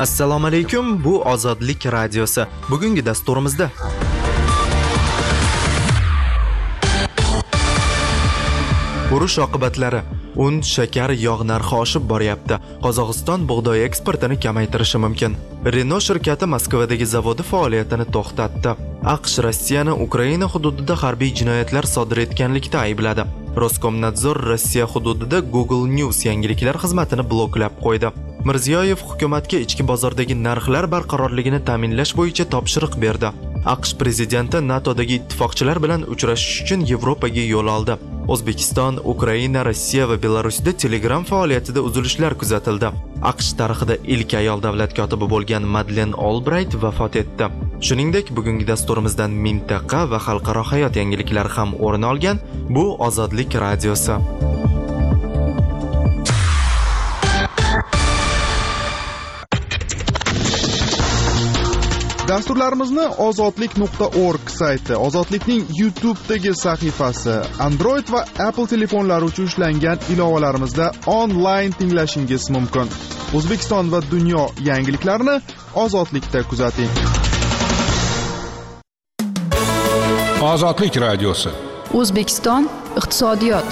Assalomu alaykum, bu Ozodlik radiosi. Bugungi dasturimizda urush oqibatlari, un, shakar, yog' narxi oshib boryapti. Qozog'iston bug'doy eksportini kamaytirishi mumkin. Renault shirkati Moskvadagi zavodi faoliyatini to'xtatdi. AQSh Rossiyani Ukraina hududida harbiy jinoyatlar sodir etganlikda aybladi. Roskomnadzor Rossiya hududida Google News yangiliklar xizmatini bloklab qo'ydi. Mirziyoyev hukumatga ichki bozordagi narxlar barqarorligini ta'minlash bo'yicha topshiriq berdi. AQSh prezidenti NATOdagi ittifoqchilar bilan uchrashish uchun Yevropaga yo'l oldi. O'zbekiston, Ukraina, Rossiya va Belarusda Telegram faoliyatida uzilishlar kuzatildi. AQSh tarixida ilk ayol davlat kotibi bo'lgan Madlen Albright vafot etdi. Shuningdek, bugungi dasturimizdan mintaqa va xalqaro hayot yangiliklari ham o'rin olgan. Bu Ozodlik radiosi. Dasturlarimizni ozodlik.org sayti, Ozodlikning YouTube'dagi sahifasi, Android va Apple telefonlari uchun ishlangan ilovalarimizda onlayn tinglashingiz mumkin. O'zbekiston va dunyo yangiliklarini Ozodlikda kuzating. Ozodlik radiosi. O'zbekiston iqtisodiyot.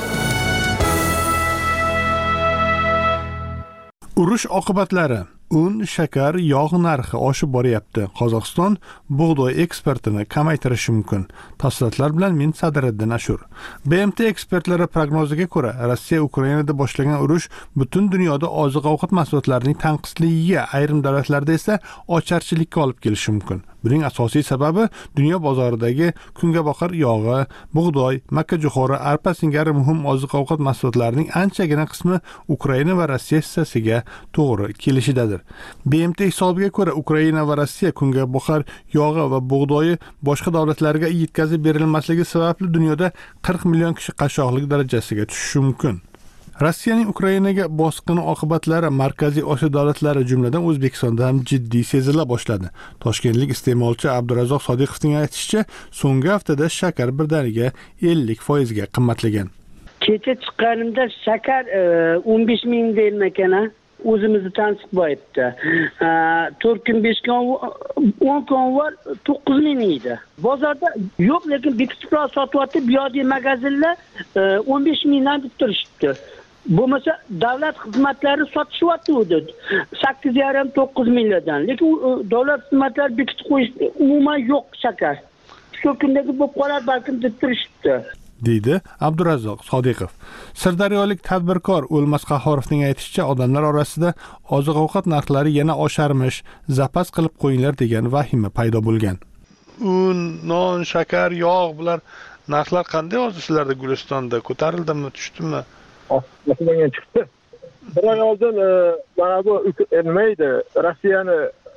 Urush oqibatlari. Un, shakar, yog' narxi oshib boryapti. Qozog'iston bug'doy eksportini kamaytirishi mumkin. Tafsilotlar bilan men Sadriddin Ashur. BMT ekspertlari prognoziga ko'ra, Rossiya Ukrainada boshlagan urush butun dunyoda oziq-ovqat mahsulotlarining tanqisligiga, ayrim davlatlarda esa ocharchilikka olib kelishi mumkin. Buning asosiy sababi dunyo bozoridagi kungaboqar yog'i, bug'doy, makkajo'xori, arpa singari muhim oziq-ovqat mahsulotlarining anchagina qismi Ukraina va Rossiya hissasiga to'g'ri kelishidadir. BMT hisobiga ko'ra, Ukraina va Rossiya kungaboqar yog'i va bug'doyi boshqa davlatlarga yetkazib berilmasligi sababli dunyoda 40 million kishi qashshoqlik darajasiga tushishi mumkin. Rossiyaning Ukrainaga bosqini oqibatlari Markaziy Osiyo davlatlari jumladan O'zbekistonda ham jiddiy sezila boshladi. Toshkentlik iste'molchi Abdurazzoq Sodiqovning aytishicha, so'nggi haftada shakar birdaniga 50% ga qimmatlagan. Kecha chiqqanimda shakar 15 ming deyilmagan, o'zimizni tansiq bo'yibdi. 4 kun 5 kun 10 kun var 9 ming edi. Bozorda yo'q, lekin bekitibroq sotyapti. Bu yoqdagi magazinlar 15 mingdan deb turishibdi. Bo'lmasa davlat xizmatlari sotishyapti edi 8,5-9 milliondan. Lekin davlat xizmatlari bekitib qo'yish umuman yo'q shakar. Shu kundagi bo'lib qolar balkim deb turishibdi, deydi Abdurazzoq Sodiqov. Sirdaryolik tadbirkor O'lmas Qahhorovning aytishicha, odamlar orasida oziq-ovqat narxlari yana osharmish, zapas qilib qo'yinglar degan vahima paydo bo'lgan. Un, non, shakar, yog' bular narxlar qanday hozir sizlarda Gulistonda? Ko'tarildimi, tushdimi? Masalan chiqdi. Bir oy oldin mana bu nima edi? Rossiyani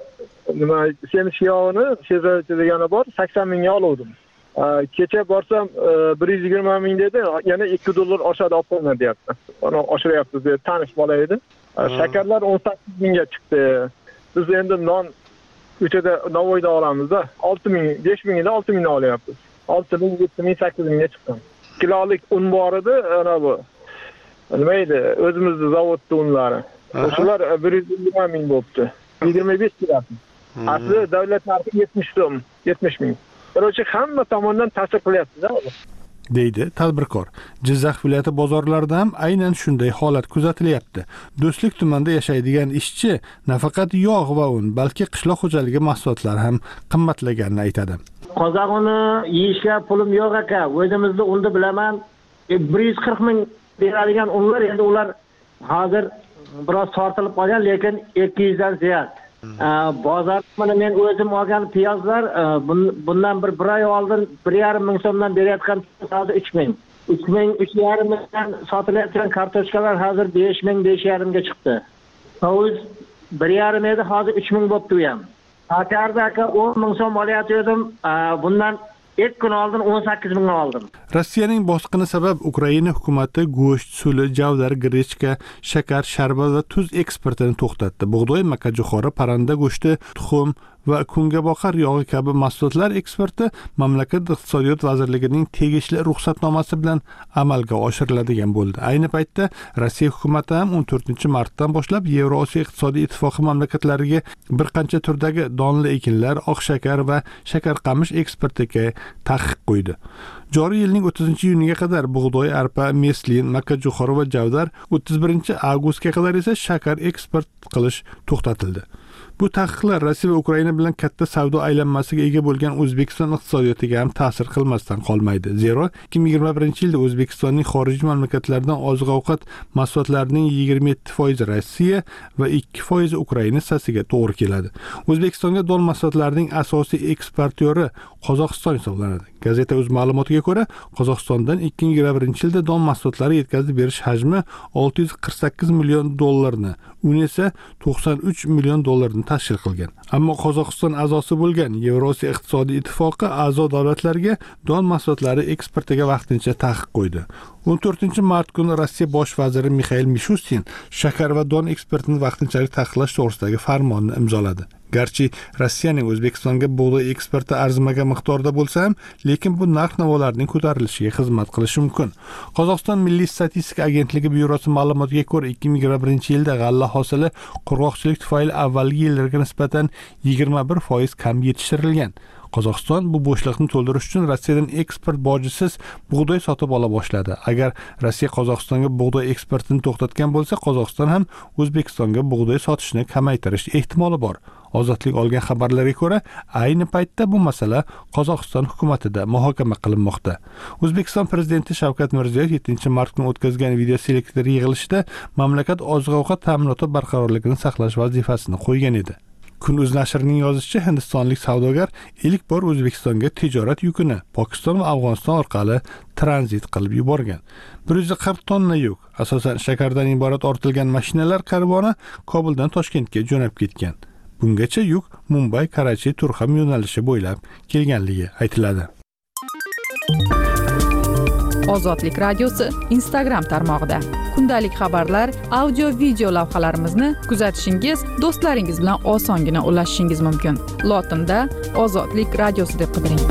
semiz yog'ini degani bor, 80 mingga oldim. Kecha borsam 120 ming dedi, yana $2 oshadi olib qo'yinglar deyapti. Uni oshiryapti deb tanish bola edi. Shakarlar 18 mingga chiqdi. Biz endi non o'chada Navoiyda olamizda 6 ming, 5 mingda 6 mingdan olyapmiz. 6 ming, 7 ming, 8 mingga chiqqan. Kilolik un bor edi, ana bu. Nima edi? O'zimizning zavodda unlari. O'shalar 120 ming bo'libdi. 25 kilogram. Asli davlat narxi 70 so'm, 70 ming. Birochi hamma tomondan ta'sir qilyapti-da, deydi tadbirkor. Jizzax viloyati bozorlarida ham aynan shunday holat kuzatilyapti. Do'stlik tumanida yashaydigan ishchi nafaqat yog' va un, balki qishloq xo'jaligi mahsulotlari ham qimmatlaganini aytadi. Qozog'ini yeyishga pulim yo'q aka. O'zimizda unda bilaman 140 ming beradigan unlar, endi ular hozir biroz tortilib qolgan, lekin 200 dan ziyod. Bozor mana men o'zim olgan piyozlar bundan bir oy oldin 1,5 ming so'mdan berayotgan hozir 3 ming. 3 ming, 3,5 mingdan sotilayotgan kartoshkalar hozir 5 ming, 5,5 ga chiqdi. Hovuz 1,5 edi, hozir 3 ming bo'libdi u ham. Shakarda aka 10 ming so'm olayotgandim, bundan 2 kun oldin 18 mingga oldim. Rossiyaning bosqini sabab Ukraina hukumati go'sht, suli, javdar, grechka, shakar, sharbat va tuz eksportini to'xtatdi. Bug'doy, makkajo'xori, parranda go'shti, tuxum va kungaboqar yog'i kabi mahsulotlar eksporti mamlakat iqtisodiyot vazirligining tegishli ruxsatnomasi bilan amalga oshiriladigan bo'ldi. Ayni paytda Rossiya hukumati ham 14-martdan boshlab Yevrosiyo iqtisodiy ittifoqi mamlakatlariga bir qancha turdagi donli ekinlar, oq shakar va shakarqamish eksportiga taqiq qo'ydi. Joriy yilning 30-iyuniga qadar bug'doy, arpa, meslin, makkajo'xori va javdar, 31-avgustga qadar esa shakar eksport qilish to'xtatildi. Bu taqiqlar Rossiya va Ukraina bilan katta savdo aylanmasiga ega bo'lgan O'zbekiston iqtisodiyotiga ham ta'sir qilmasdan qolmaydi. Zero 2021-yilda O'zbekistonning xorijiy mamlakatlardan oziq-ovqat mahsulotlarining 27% Rossiya va 2% Ukraina hissasiga to'g'ri keladi. O'zbekistonga don mahsulotlarining asosiy eksportyori Qozog'iston hisoblanadi. Gazeta.uz ma'lumotiga ko'ra, Qozog'istondan 2021-yilda don mahsulotlari yetkazib berish hajmi $648 million, uni esa $93 million tashkil qilgan. Ammo Qozog'iston a'zosi bo'lgan Yevrosiyo iqtisodiy ittifoqi a'zo davlatlarga don mahsulotlari eksportiga vaqtincha taqiq qo'ydi. 14-mart kuni Rossiya bosh vaziri Mikhail Mishustin shakar va don eksportini vaqtinchalik taqiqlash to'g'risidagi farmonni imzoladi. Garchi Rossiyaning O'zbekistonga bug'doy eksporti arzimagan miqdorda bo'lsa ham, lekin bu narx-navolarning ko'tarilishiga xizmat qilishi mumkin. Qozog'iston Milliy statistika agentligi byurosi ma'lumotiga ko'ra, 2021-yilda g'alla hosili qurg'oqchilik tufayli avvalgi yillarga nisbatan 21% kam yetishtirilgan. Qozog'iston bu bo'shliqni to'ldirish uchun Rossiyadan eksport bojisiz bug'doy sotib ola boshladi. Agar Rossiya Qozog'istonga bug'doy eksportini to'xtatgan bo'lsa, Qozog'iston ham O'zbekistonga bug'doy sotishni kamaytirish ehtimoli bor. Ozodlik olgan xabarlarga ko'ra, ayni paytda bu masala Qozog'iston hukumatida muhokama qilinmoqda. O'zbekiston prezidenti Shavkat Mirziyoyev 7-mart kuni o'tkazgan video selektor yig'ilishida mamlakat oziq-ovqat ta'minoti barqarorligini saqlash vazifasini qo'ygan edi. Kun.uz nashrining yozishicha, hindistonlik savdogar ilk bor O'zbekistonga tijorat yukini Pokiston va Afg'oniston orqali tranzit qilib yuborgan. 140 tonna yuk, asosan shakardan iborat ortilgan mashinalar karvoni Kobuldan Toshkentga jo'nab ketgan. Bungacha yuk Mumbay, Karachi, Turxam yo'nalishi bo'ylab kelganligi aytiladi. Ozodlik radiosi Instagram tarmog'ida. Kundalik xabarlar, audio, video lavhalarimizni kuzatishingiz, do'stlaringiz bilan osongina ulashishingiz mumkin. Lotinda Ozodlik radiosi deb qidiring.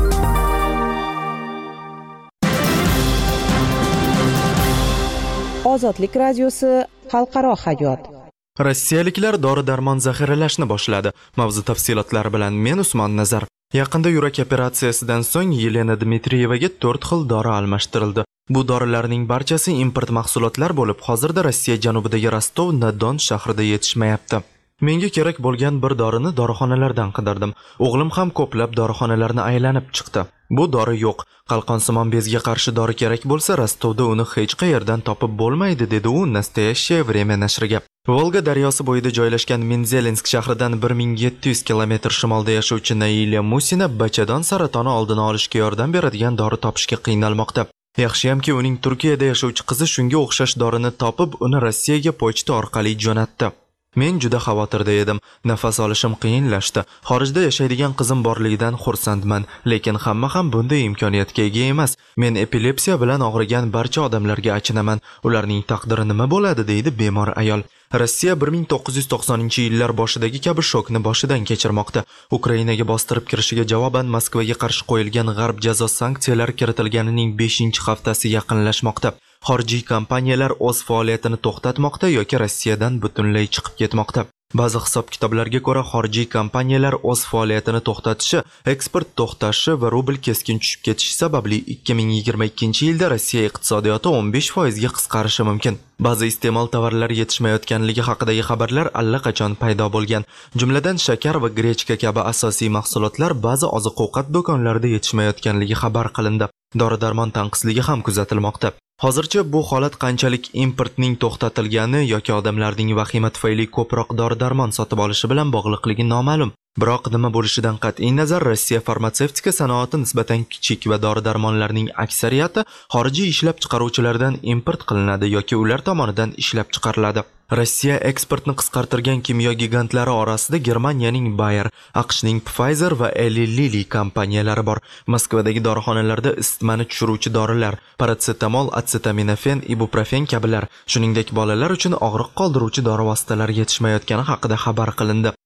Ozodlik radiosi xalqaro hayot. Rossiyaliklar dori-darmon zaxiralashni boshladi. Mavzu tafsilotlari bilan men Usmon Nazar. Yaqinda yurak operatsiyasidan so'ng Yelena Dmitriyevaga 4 xil dori almashtirildi. Bu dorilarning barchasi import mahsulotlar bo'lib, hozirda Rossiya janubidagi Rostov-na-Don shahrida yetishmayapti. Menga kerak bo'lgan bir dorini dorixonalardan qidirdim. O'g'lim ham ko'plab dorixonalarni aylanib chiqdi. Bu dori yo'q. Qalqonsimon bezga qarshi dori kerak bo'lsa, Rostovda uni hech qayerdan topib bo'lmaydi, dedi u Nastoящее время nashriga. Volga daryosi bo'yida joylashgan Menzelinsk shahridan 1700 kilometr shimolda yashovchi Naila Musina bachadon saratoni oldini olishga yordam beradigan dori topishga qiynalmoqda. Yaxshiyamki uning Turkiyada yashovchi qizi shunga o'xshash dorini topib, uni Rossiyaga pochta orqali jo'natdi. Men juda xavotirda edim. Nafas olishim qiyinlashdi. Xorijda yashaydigan qizim borligidan xursandman, lekin hamma ham bunday imkoniyatga ega emas. Men epilepsiya bilan og'rigan barcha odamlarga achinaman. Ularning taqdiri nima bo'ladi, deydi bemor ayol. Rossiya 1990-yillar boshidagi kabi shokni boshidan kechirmoqda. Ukrainaga bostirib kirishiga javoban Moskvaga qarshi qo'yilgan g'arb jazo sanksiyalari kiritilganining 5-haftasi yaqinlashmoqda. Xorijiy kompaniyalar o'z faoliyatini to'xtatmoqda yoki Rossiyadan butunlay chiqib ketmoqda. Ba'zi hisob-kitoblarga ko'ra, xorijiy kompaniyalar o'z faoliyatini to'xtatishi, eksport to'xtashi va rubl keskin tushib ketishi sababli 2022-yilda Rossiya iqtisodiyoti 15% ga qisqarishi mumkin. Ba'zi iste'mol tovarlari yetishmayotganligi haqidagi xabarlar allaqachon paydo bo'lgan. Jumladan shakar va grechka kabi asosiy mahsulotlar ba'zi oziq-ovqat do'konlarida yetishmayotganligi xabar qilindi. Dori-darmon tanqisligi ham kuzatilmoqda. Hozircha bu holat qanchalik importning to'xtatilgani yoki odamlarning vahima tufayli ko'proq dori-darmon sotib olishi bilan bog'liqligi noma'lum. Biroq nima bo'lishidan qat'iy nazar, Rossiya farmatsevtika sanoati nisbatan kichik va dori-darmonlarning aksariyati xorijiy ishlab chiqaruvchilardan import qilinadi yoki ular tomonidan ishlab chiqariladi. Rossiya eksportni qisqartirgan kimyo gigantlari orasida Germaniyaning Bayer, AQShning Pfizer va Eli Lilly kompaniyalari bor. Moskvadagi dorixonalarda isitmani tushiruvchi dorilar, parasetamol, asetaminofen, ibuprofen kabilar, shuningdek bolalar uchun og'riq qoldiruvchi dori vositalari yetishmayotgani haqida xabar qilindi.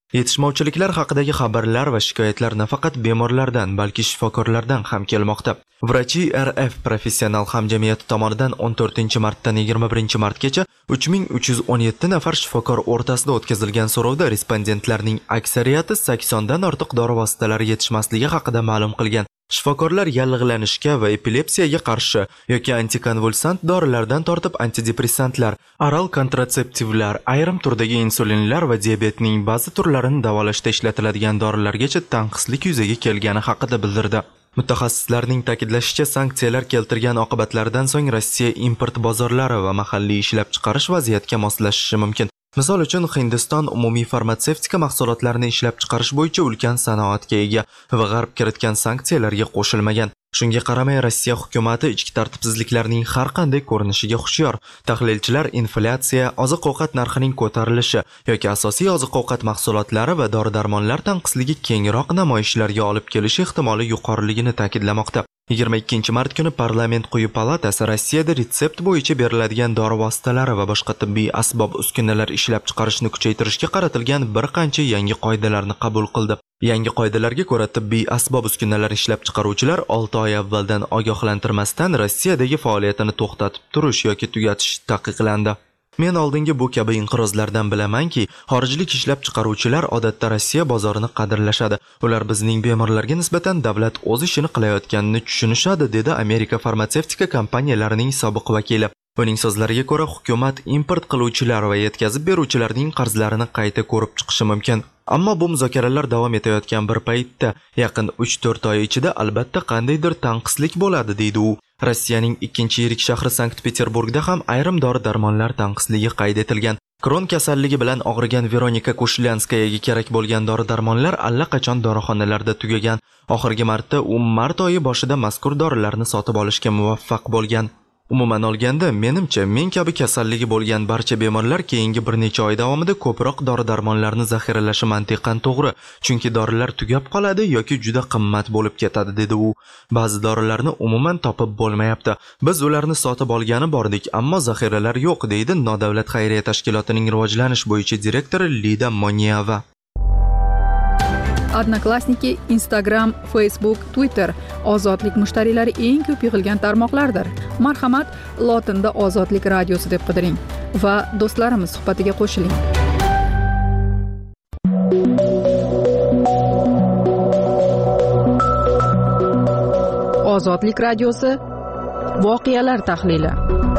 Yetishmovchiliklar haqidagi xabarlar va shikoyatlar nafaqat bemorlardan, balki shifokorlardan ham kelmoqda. Vrachi RF professional hamjamiyati tomonidan 14-martdan 21-martgacha 3317 nafar shifokor o'rtasida o'tkazilgan so'rovda respondentlarning aksariyati 80 dan ortiq dori vositalari yetishmasligi haqida ma'lum qilgan. Shifokorlar yallig'lanishga va epilepsiyaga qarshi yoki antikonvulsant dorilardan tortib antidepressantlar, oral kontratseptivlar, ayrim turdagi insulinlar va diabetning ba'zi turlarini davolashda ishlatiladigan dorilargacha tanqislik yuzaga kelgani haqida bildirdi. Mutaxassislarning ta'kidlashicha, sanksiyalar keltirgan oqibatlardan so'ng Rossiya import bozorlari va mahalliy ishlab chiqarish vaziyatga moslashishi mumkin. Misol uchun, Hindiston umumiy farmatsevtika mahsulotlarini ishlab chiqarish bo'yicha ulkan sanoatga ega va G'arb kiritgan sanksiyalarga qo'shilmagan. Shunga qaramay, Rossiya hukumati ichki tartibsizliklarning har qanday ko'rinishiga hushyor. Tahlilchilar inflyatsiya, oziq-ovqat narxining ko'tarilishi yoki asosiy oziq-ovqat mahsulotlari va dori-darmonlar tanqisligi kengroq namoyishlarga olib kelishi ehtimoli yuqoriligini ta'kidlamoqda. 22-mart kuni parlament quyi palatasi Rossiyada retsept bo'yicha beriladigan dori vositalari va boshqa tibbiy asbob-uskunalar ishlab chiqarishni kuchaytirishga qaratilgan bir qancha yangi qoidalarni qabul qildi. Yangi qoidalarga ko'ra, tibbiy asbob-uskunalar ishlab chiqaruvchilar 6 oy avvaldan ogohlantirmasdan Rossiyadagi faoliyatini to'xtatib turish yoki tugatish taqiqlandi. Men oldingi bu kabi inqirozlardan bilamanki, xorijlik ishlab chiqaruvchilar odatda Rossiya bozorini qadrlashadi. Ular bizning bemorlarga nisbatan davlat o'z ishini qilayotganini tushunishadi, dedi Amerika farmatsevtika kompaniyalarining sobiq vakili. Uning so'zlariga ko'ra, hukumat import qiluvchilar va yetkazib beruvchilarning qarzlarini qayta ko'rib chiqishi mumkin. Ammo bu muzokaralar davom etayotgan bir paytda, yaqin 3-4 oy ichida albatta qandaydir tanqislik bo'ladi, deydi u. Rossiyaning ikkinchi yirik shahri Sankt-Peterburgda ham ayrim dori-darmonlar tanqisligi qayd etilgan. Kron kasalligi bilan og'rigan Veronika Kushlyanskayaga kerak bo'lgan dori-darmonlar allaqachon dorixonalarda tugagan. Oxirgi marta u mart oyi boshida mazkur dorilarni sotib olishga muvaffaq bo'lgan. Umuman olganda, menimcha, men kabi kasalligi bo'lgan barcha bemorlar keyingi bir necha oy davomida ko'proq dori-darmonlarni zaxiralashi mantiqan to'g'ri, chunki dorilar tugab qoladi yoki juda qimmat bo'lib ketadi, dedi u. Ba'zi dorilarni umuman topib bo'lmayapti. Biz ularni sotib olgani bordik, ammo zaxiralar yo'q, deydi nodavlat xayriya tashkilotining rivojlanish bo'yicha direktori Lida Monieva. Odnoklassniki, Instagram, Facebook, Twitter ozodlik mushtariylari eng ko'p yig'ilgan tarmoqlardir. Marhamat, lotinda Ozodlik radiosi deb qidiring va do'stlarimiz suhbatiga qo'shiling. Ozodlik radiosi voqealar tahlili.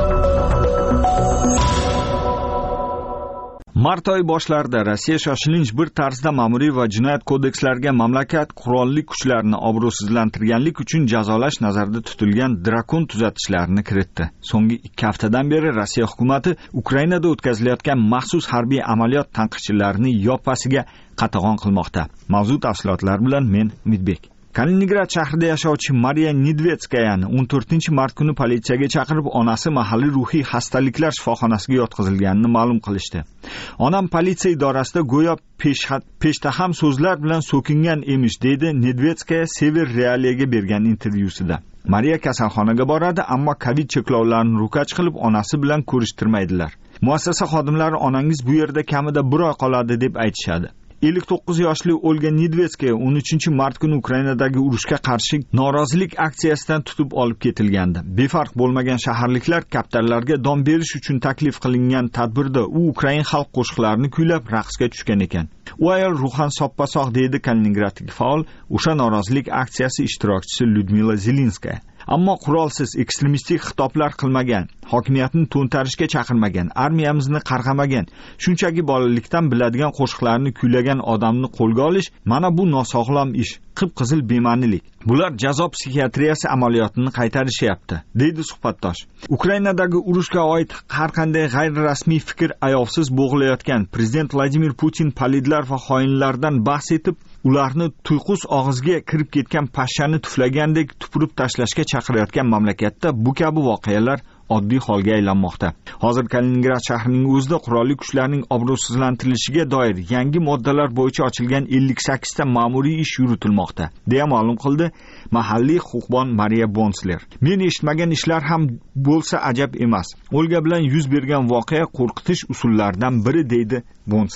Mart oyi boshlarida Rossiya shoshilinch bir tarzda ma'muriy va jinoyat kodekslariga mamlakat qurolli kuchlarini obro'sizlantirganlik uchun jazolash nazarda tutilgan drakon tuzatishlarini kiritdi. So'nggi 2 haftadan beri Rossiya hukumati Ukrainada o'tkazilayotgan maxsus harbiy amaliyot tanqidchilarini yoppasiga qatag'on qilmoqda. Mavzu tafsilotlar bilan men Umidbek. Kaliningrad shahrida yashovchi Mariya Nedvetskayani 14-mart kuni politsiyaga chaqirib, onasi mahalliy ruhiy xastaliklar shifoxonasiga yotqizilganini ma'lum qilishdi. Onam politsiya idorasida go'yo peshtaham so'zlar bilan so'kingan emish, deydi Nedvetskaya Sever Realiyaga bergan intervyusida. Mariya kasalxonaga boradi, ammo Covid cheklovlarini ro'kach qilib, onasi bilan ko'rishtirmaydilar. Muassasa xodimlari onangiz bu yerda kamida 1 oy qoladi deb aytishadi. 59 yoshli Olga Nedvetskaya 13-mart kuni Ukrainadagi urushga qarshi norozilik aksiyasidan tutib olib ketilgandi. Befarq bo'lmagan shaharliklar kaptarlarga dom berish uchun taklif qilingan tadbirda u Ukrain xalq qo'shiqlarini kuylab raqsga tushgan ekan. U ayol ruhan soppa-sog', deydi Kaliningradlik faol, o'sha norozilik aksiyasi ishtirokchisi Lyudmila Zelinskaya. Ammo qurolsiz ekstremistik xitoblar qilmagan, hokimiyatni to'ntarishga chaqirmagan, armiyamizni qarg'amagan, shunchaki bolalikdan biladigan qo'shiqlarni kuylagan odamni qo'lga olish, mana bu nosog'lom ish, qip-qizil bema'nilik. Bular jazo psixiatriyasi amaliyotini qaytarishyapti, deydi suhbatdosh. Ukrainadagi urushga oid har qanday g'ayri-rasmiy fikr ayovsiz bo'g'ilayotgan prezident Vladimir Putin palidlar va xoinlardan bahs etib, ularni tuyqus og'izga kirib ketgan pashshani tuflagandek tupurib tashlashga chaqirayotgan mamlakatda bu kabi voqealar oddiy holga aylanmoqda. Hozir Kaliningrad shahrining o'zida qurolli kuchlarning obro'sizlantirilishiga doir yangi moddalar bo'yicha ochilgan 58 ta ma'muriy ish yuritilmoqda, deya ma'lum qildi mahalliy huquqbon Mariya Bonsler. Men eshitmagan ishlar ham bo'lsa ajab emas. Olga bilan yuz bergan voqea qo'rqitish usullaridan biri, deydi Bonsler.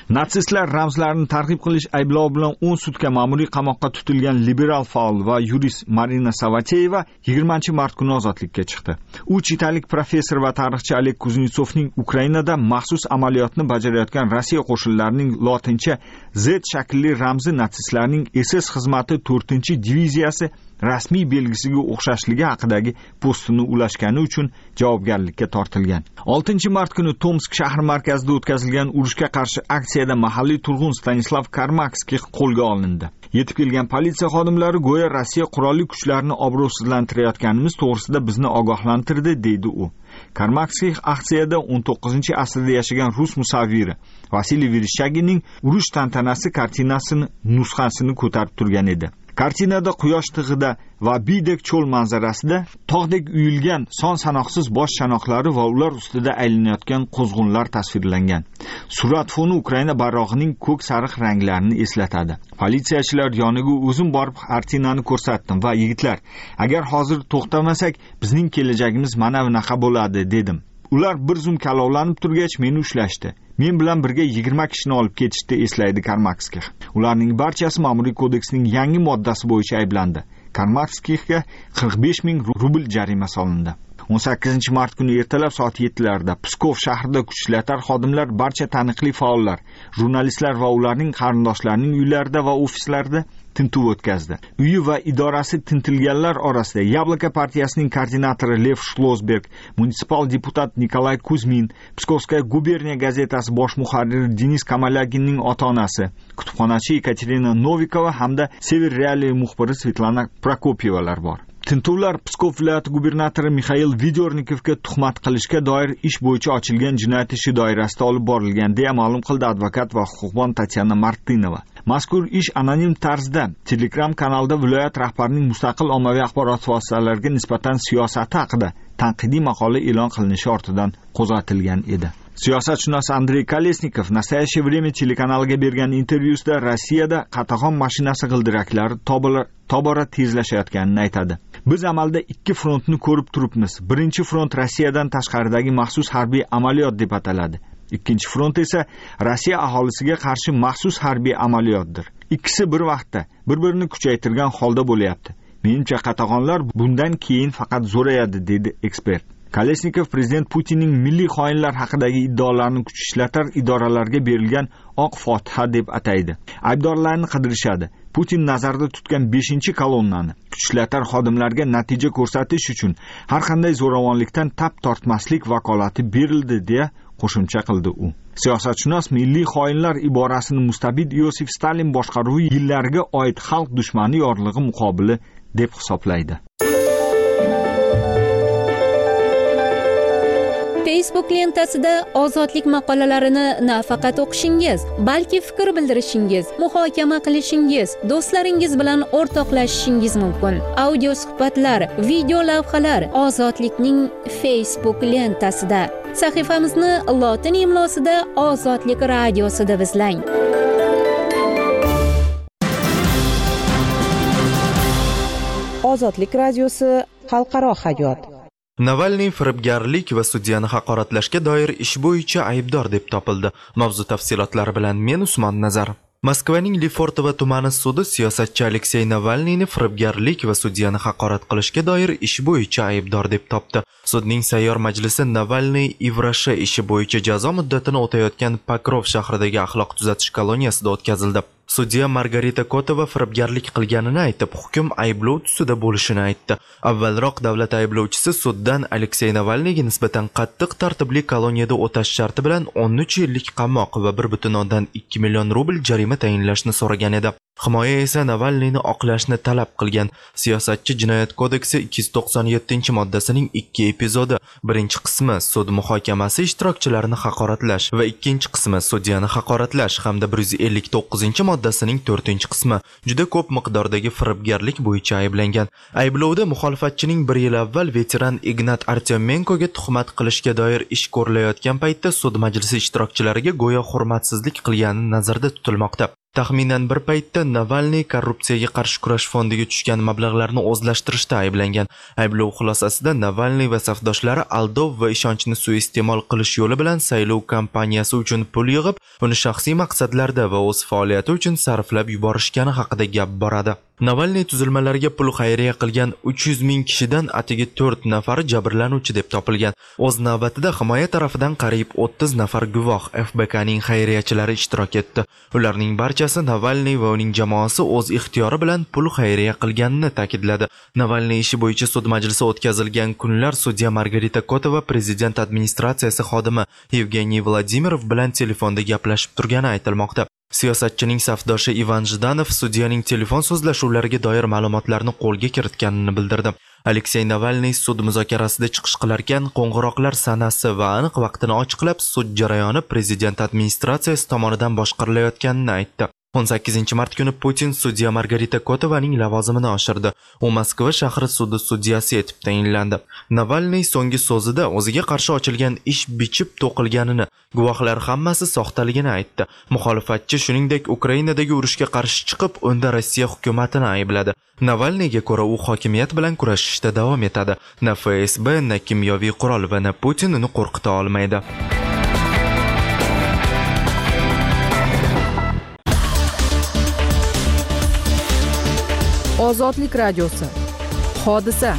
Natsistlar ramzlarini targ'ib qilish ayblovi bilan 10 sutka ma'muriy qamoqqa tutilgan liberal faol va yurist Marina Savateyeva 20-mart kuni ozodlikka chiqdi. U chitalik professor va tarixchi Oleg Kuznetsovning Ukrainada maxsus amaliyotni bajarayotgan Rossiya qo'shinlarining lotincha Z shaklli ramzi natsistlarning SS xizmati 4-diviziyasi rasmiy belgisiga o'xshashligi haqidagi postini ulashgani uchun javobgarlikka tortilgan. 6-mart kuni Tomsk shahri markazida o'tkazilgan urushga qarshi aksiyada mahalliy turg'un Stanislav Karmakskiy qo'lga olindi. Yetib kelgan politsiya xodimlari go'yo Rossiya qurolli kuchlarini obro'sizlantirayotganimiz to'g'risida bizni ogohlantirdi, deydi u. Karmakskiy aksiyada 19-asrda yashagan rus musavviri Vasiliy Vereshchaginning urush tantanasi kartinasining nusxasini ko'tarib turgan edi. Kartinada quyosh tig'ida va biydek cho'l manzarasida tog'dek uyilgan son sanoqsiz bosh chanoqlari va ular ustida aylanayotgan qo'zg'unlar tasvirlangan. Surat foni Ukraina bayrog'ining ko'k sariq ranglarini eslatadi. Politsiyachilar yoniga o'zim borib kartinani ko'rsatdim va yigitlar, agar hozir to'xtamasak, bizning kelajagimiz mana bunaqa bo'ladi, dedim. Ular bir zum kalovlanib turgach meni ushlashdi. Men bilan birga 20 kishini olib ketishdi, eslaydi Karmakskiy. Ularning barchasi ma'muriy kodeksning yangi moddasi bo'yicha ayblandi. Karmakskiyga 45 ming rubl jarima solindi. 18-mart kuni ertalab soat 7larda Pskov shahrida kuchlar xodimlar barcha taniqli faollar, jurnalistlar va ularning qarindoshlarining uylarida va ofislarida tintuv o'tkazdi. Uyi va idorasi tintilganlar orasida Yabloko partiyasining koordinatori Lev Shlosberg, munisipal deputat Nikolay Kuzmin, Pskovskaya guberniya gazetasi bosh muharriri Denis Kamalaginning ota-onasi, kutubxonachi Ekaterina Novikova hamda Sever Realiy muxbiri Svetlana Prokopyevalar bor. Tintuvlar Pskov viloyati gubernatori Mikhail Vidornikovga tuhmat qilishga doir ish bo'yicha ochilgan jinoyat ishi doirasida olib borilgan, deya ma'lum qildi advokat va huquqbon Tatyana Martinova. Mazkur ish anonim tarzda Telegram kanalida viloyat rahbarining mustaqil ommaviy axborot vositalariga nisbatan siyosati haqida tanqidiy maqola e'lon qilinishi ortidan qo'zg'atilgan edi. Siyosatshunos Andrey Kolesnikov Nastoящее время telekanaliga bergan intervyusida Rossiyada qatag'on mashinasi g'ildiraklari tobora tezlashayotganini aytadi. Biz amalda ikki frontni ko'rib turibmiz. Birinchi front Rossiyadan tashqaridagi maxsus harbiy amaliyot deb ataladi. Ikkinchi front esa Rossiya aholisiga qarshi maxsus harbiy amaliyotdir. Ikkisi bir vaqtda bir-birini kuchaytirgan holda bo'lyapti. Menimcha qatag'onlar bundan keyin faqat zo'rayadi, dedi ekspert. Kolesnikov prezident Putinning milliy xoinlar haqidagi iddaolarini kuch ishlatar idoralarga berilgan oq fotiha deb ataydi. Aybdorlarni qidirishadi. Putin nazarda tutgan 5-kolonnani kuch ishlatar xodimlarga natija ko'rsatish uchun har qanday zo'ravonlikdan tap tortmaslik vakolati berildi, deya qo'shimcha qildi u. Siyosatshunos milliy xoinlar iborasini mustabid Yosif Stalin boshqaruvi yillariga oid xalq dushmani yorlig'i muqobili deb hisoblaydi. Facebook lentasida ozodlik maqolalarini nafaqat o'qishingiz, balki fikr bildirishingiz, muhokama qilishingiz, do'stlaringiz bilan o'rtoqlashishingiz mumkin. Audio suhbatlar, video lavhalar Ozodlikning Facebook lentasida. Sahifamizni lotin imlosida Ozodlik radiosida izlang. Ozodlik radiosi xalqaro hayot. Navalniy firibgarlik va sudyani haqoratlashga doir ish bo'yicha aybdor deb topildi. Mavzu tafsilotlari bilan men Usmon Nazar. Moskvaning Lefortovo tumani sudi siyosatchi Aleksey Navalniyni firibgarlik va sudyani haqorat qilishga doir ish bo'yicha aybdor deb topdi. Sudning sayyor majlisi Navalniy Ivrashe ishi bo'yicha jazo muddatini o'tayotgan Pokrov shahridagi axloq tuzatish koloniyasida o'tkazildi. Sudya Margarita Kotova firibgarlik qilganini aytib, hukm ayblov tusida bo'lishini aytdi. Avvalroq davlat ayblovchisi suddan Aleksey Navalniyga nisbatan qattiq tartibli koloniyada o'tash sharti bilan 13 yillik qamoq va 1,2 million rubl jarima tayinlashni so'ragan edi. Himoya esa Navalniyni oqlashni talab qilgan. Siyosatchi jinoyat kodeksi 297-moddasining 2 epizodi. Birinchi qismi sud muhokamasi ishtirokchilarini haqoratlash va ikkinchi qismi sudyani haqoratlash hamda 159-moddasining 4-qismi juda ko'p miqdordagi firibgarlik bo'yicha ayblangan. Ayblovda muxolifatchining 1 yil avval veteran Ignat Artyomenkoga tuhmat qilishga doir ish ko'rilayotgan paytda sud majlisi ishtirokchilariga go'yo hurmatsizlik qilgani nazarda tutilmoqda. taxminan bir paytda Navalniy korrupsiyaga qarshi kurash fondiga tushgan mablag'larni o'zlashtirishda ayblangan. Ayblov xulosasida Navalniy va safdoshlari aldov va ishonchni suiiste'mol qilish yo'li bilan saylov kampaniyasi uchun pul yig'ib, uni shaxsiy maqsadlarda va o'z faoliyati uchun sarflab yuborishgani haqida gap boradi. Navalniy tuzilmalariga pul xayriya qilgan 300 ming kishidan atigi 4 nafari jabrlanuvchi deb topilgan. O'z navbatida himoya tarafidan qariyb 30 nafar guvoh FBKning xayriyachilari ishtirok etdi. Ularning barchasi Navalniy va uning jamoasi o'z ixtiyori bilan pul xayriya qilganini ta'kidladi. Navalniy ishi bo'yicha sud majlisi o'tkazilgan kunlar sudya Margarita Kotova prezident administratsiyasi xodimi Evgeniy Vladimirov bilan telefonda gaplashib turgani aytilmoqda. Siyosatchining safdoshi Ivan Jdanov sudyaning telefon so'zlashuvlariga doir ma'lumotlarni qo'lga kiritganini bildirdi. Aleksey Navalniy sud muzokarasida chiqish qilarkan, qo'ng'iroqlar sanasi va aniq vaqtini ochiqlab, sud jarayoni prezident administratsiyasi tomonidan boshqarilayotganini aytdi. 18 mart kuni Putin sudya Margarita Kotovaning lavozimini oshirdi. U Moskva shahri sudi sudyasi etib tayinlandi. Navalniy so'nggi so'zida o'ziga qarshi ochilgan ish bichib to'qilganini, guvohlar hammasi soxtaligini aytdi. Muxolifatchi shuningdek Ukrainadagi urushga qarshi chiqib, unda Rossiya hukumatini aybladi. Navalniyga ko'ra u hokimiyat bilan kurashishda davom etadi. Na FSB, na kimyoviy qurol va na Putin uni qo'rqita olmaydi. Ozodlik radiosi. Hodisa.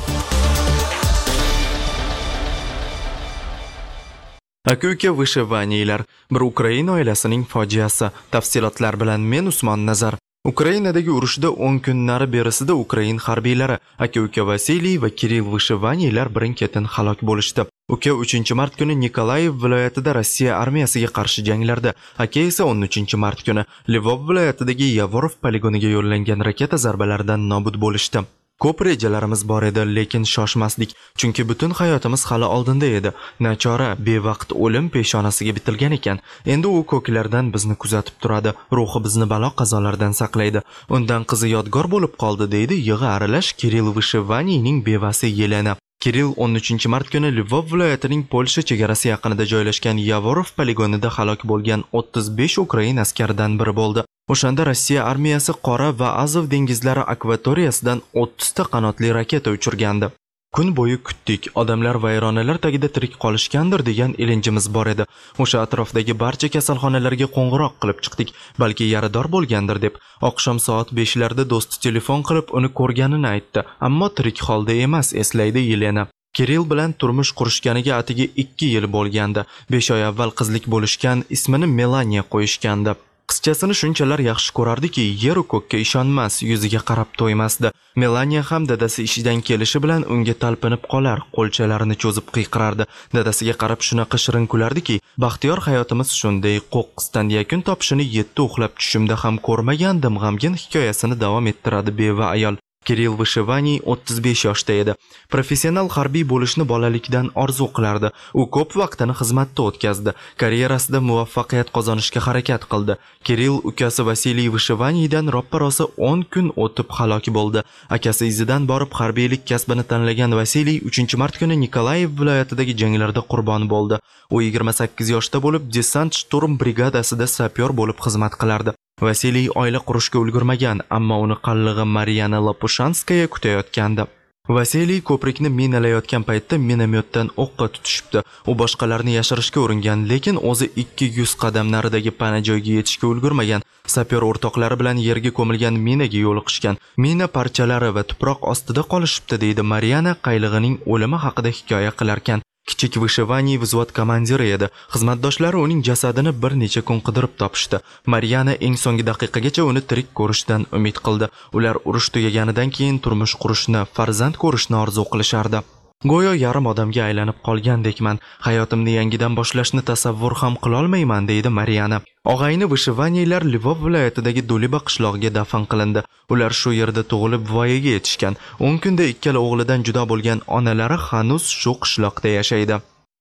Aka-uka vyshivaniylar. Bir Ukraina oilasining fojiasi. Tafsilotlar bilan men Usmon Nazar. Ukrainadagi urushda 10 kunlari berisida Ukrain harbiylari aka-uka Vasiliy va Kirill Vyshivaniylar birin-ketin halok bo'lishdi. Uka 3-mart kuni Nikolayev viloyatida Rossiya armiyasiga qarshi janglarda, aka esa 13-mart kuni Lvov viloyatidagi Yavorov poligoniga yo'llangan raketa zarbalaridan nobud bo'lishdi. Ko'p rejalarimiz bor edi, lekin shoshmasdik, chunki butun hayotimiz hali oldinda edi. Nachora, bevaqt o'lim peshonasiga bitilgan ekan. Endi u ko'klardan bizni kuzatib turadi, ruhi bizni balo qazolardan saqlaydi. Undan qizi yodgor bo'lib qoldi, deydi yig'i aralash Kirill Vyshivaniyning bevasi Yelena. Kirill 13-mart kuni Lvov viloyatining Polsha chegarasi yaqinida joylashgan Yavorov poligonida halok bo'lgan 35 Ukrain askaridan biri bo'ldi. O'shanda Rossiya armiyasi Qora va Azov dengizlari akvatoriyasidan 30 ta qanotli raketa uchirgandi. Kun bo'yi kutdik, odamlar vayronalar tagida tirik qolishgandir degan ilinjimiz bor edi. O'sha atrofdagi barcha kasalxonalarga qo'ng'iroq qilib chiqdik, balki yarador bo'lgandir deb. Oqshom soat 5larda do'sti telefon qilib uni ko'rganini aytdi, ammo tirik holda emas, eslaydi Yelena. Kirill bilan turmush qurishganiga atigi 2 yil bo'lgandi. 5 oy avval qizlik bo'lishgan, ismini Melaniya qo'yishgandi. Qizchasini shunchalar yaxshi ko'rardiki, yer u ko'kka ishonmas, yuziga qarab to'ymasdi. Melaniya ham dadasi ishidan kelishi bilan unga talpinib qolar, qo'lchalarini cho'zib qiyqirardi. Dadasiga qarab shunaqa shirin kulardiki, baxtiyor hayotimiz shunday qo'qqisdan yakun topishini 7 uxlab tushimda ham ko'rmagandim, g'amgin hikoyasini davom ettiradi beva ayol. Kirill Vyshivaniy 35 yoshda edi. Professional harbiy bo'lishni bolalikdan orzu qilardi. U ko'p vaqtini xizmatda o'tkazdi. Karyerasida muvaffaqiyat qozonishga harakat qildi. Kirill ukasi Vasiliy Vyshivaniydan roppa-rosa 10 kun o'tib halok bo'ldi. Akasi izidan borib harbiylik kasbini tanlagan Vasiliy 3-mart kuni Nikolayev viloyatidagi janglarda qurbon bo'ldi. U 28 yoshda bo'lib, desant shturm brigadasida sapyor bo'lib xizmat qilardi. Vasiliy oila qurishga ulgurmagan, ammo uni qallig'i Mariana Lopushanskaya kutayotgandi. Vasiliy ko'prikni minalayotgan paytda minomyotdan o'qqa tutishibdi. U boshqalarni yashirishga uringan, lekin o'zi 200 qadam naridagi pana joyga yetishga ulgurmagan. Sapyor o'rtoqlari bilan yerga ko'milgan minaga yo'liqishgan. Mina parchalari va tuproq ostida qolishibdi, deydi Mariana qaylig'ining o'limi haqida hikoya qilarkan. Kichik Vyshivaniy vзвод komandiri edi. Xizmatdoshlari uning jasadini bir necha kun qidirib topishdi. Mariana eng so'nggi daqiqagacha uni tirik ko'rishdan umid qildi. Ular urush tugaganidan keyin turmush qurishni, farzand ko'rishni orzu qilishardi. Go'yo yarim odamga aylanib qolgandekman. Hayotimni yangidan boshlashni tasavvur ham qila olmayman, deydi Mariana. Og'ayni Vyshivaniylar Lvov viloyatidagi Duliba qishlog'iga dafn qilindi. Ular shu yerda tug'ilib voyaga yetishgan. 10 kunda ikkala o'g'lidan judo bo'lgan onalari hanuz shu qishloqda yashaydi.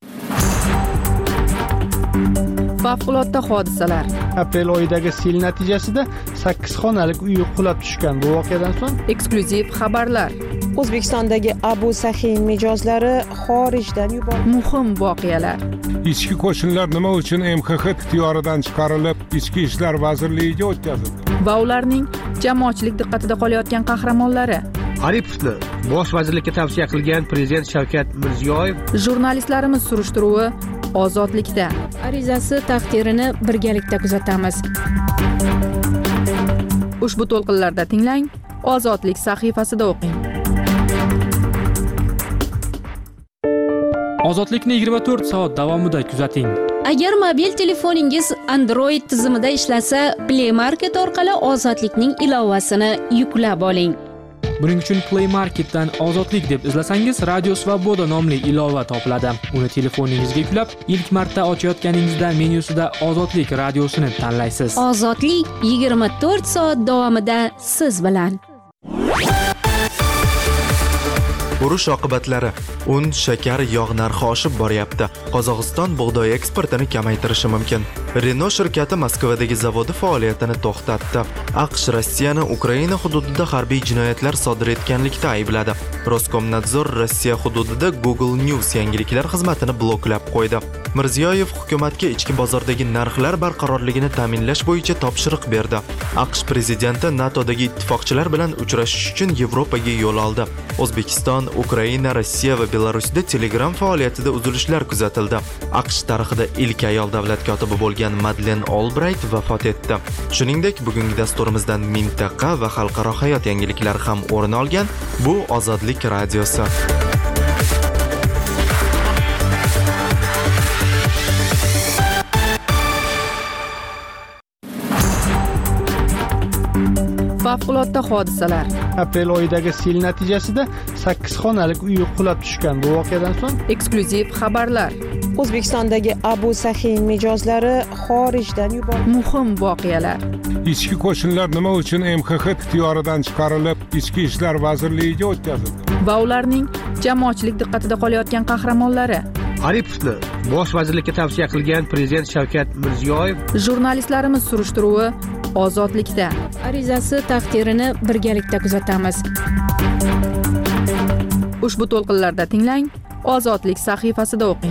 Favqulodda hodisalar. Aprel oyidagi sel natijasida 8 xonalik uy qulab tushgan. Bu voqeadan so'ng eksklyuziv xabarlar. O'zbekistondagi Abu Sahiy mijozlari xorijdan yuborildi. Muhim voqealar. Ichki qo'shinlar nima uchun MXX ixtiyoridan chiqarilib, Ichki ishlar vazirligiga o'tkazildi? va ularning jamoatchilik diqqatida qolayotgan qahramonlari. Aripovni bosh vazirlikka tavsiya qilgan prezident Shavkat Mirziyoyev. Jurnalistlarimiz surishtiruvi ozodlikda. Arizasi taqdirini birgalikda kuzatamiz. Ushbu to'lqinlarda tinglang, Ozodlik sahifasida o'qing. Ozodlikni 24 soat davomida kuzating. Agar mobil telefoningiz Android tizimida ishlasa, Play Market orqali Ozodlikning ilovasini yuklab oling. Buning uchun Play Marketdan Ozodlik deb izlasangiz, Radio Svoboda nomli ilova topiladi. Uni telefoningizga yuklab, ilk marta ochayotganingizda menyusida Ozodlik radiosini tanlaysiz. Ozodlik 24 soat davomida siz bilan. Urush oqibatlari: un, shakar, yog' narxi oshib boryapti. Qozog'iston bug'doy eksportini kamaytirishi mumkin. Renault shirkati Moskvadagi zavodi faoliyatini to'xtatdi. AQSh Rossiyani Ukraina hududida harbiy jinoyatlar sodir etganlikda aybladi. Roskomnadzor Rossiya hududida Google News yangiliklar xizmatini bloklab qo'ydi. Mirziyoyev hukumatga ichki bozordagi narxlar barqarorligini ta'minlash bo'yicha topshiriq berdi. AQSh prezidenti NATOdagi ittifoqchilar bilan uchrashish uchun Yevropaga yo'l oldi. O'zbekiston, Ukraina, Rossiya va Belarusda Telegram faoliyatida uzilishlar kuzatildi. AQSh tarixida ilk ayol davlat kotibi bo'lgan Madeleine Albright vafot etdi. Shuningdek, bugungi dasturimizdan mintaqa va xalqaro hayot yangiliklari ham o'rin olgan. Bu Ozodlik radiosi. Favqulodda hodisalar. Aprel oyidagi sel natijasida 8 xonalik uy qulab tushgan. Bu voqeadan so'ng eksklyuziv xabarlar. O'zbekistondagi Abu Saxiy mijozlari xorijdan yuborildi. Muhim voqealar. Ichki qo'shinlar nima uchun MXX ixtiyoridan chiqarilib, Ichki ishlar vazirligiga o'tkazildi? Va ularning jamoatchilik diqqatida qolayotgan qahramonlari. Aripovni bosh vazirlikka tavsiya qilgan prezident Shavkat Mirziyoyev. Jurnalistlarimiz surishtiruvi ozodlikda. Arizasi taqdirini birgalikda kuzatamiz. Ushbu to'lqinlarda tinglang, Ozodlik sahifasida o'qing.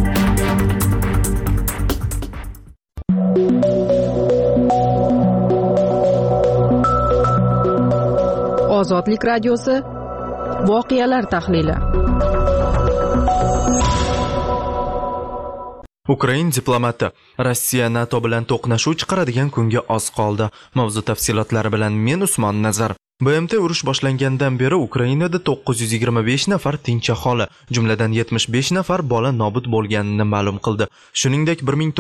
Ozodlik radiosi voqealar tahlili. Ukrain diplomati: Rossiya NATO bilan to'qnashuv chiqaradigan kunga oz qoldi. Mavzu tafsilotlari bilan men Usmon Nazar. BMT urush boshlangandan beri Ukrainada 925 nafar tinch aholi, jumladan 75 nafar bola nobud bo'lganini ma'lum qildi. Shuningdek,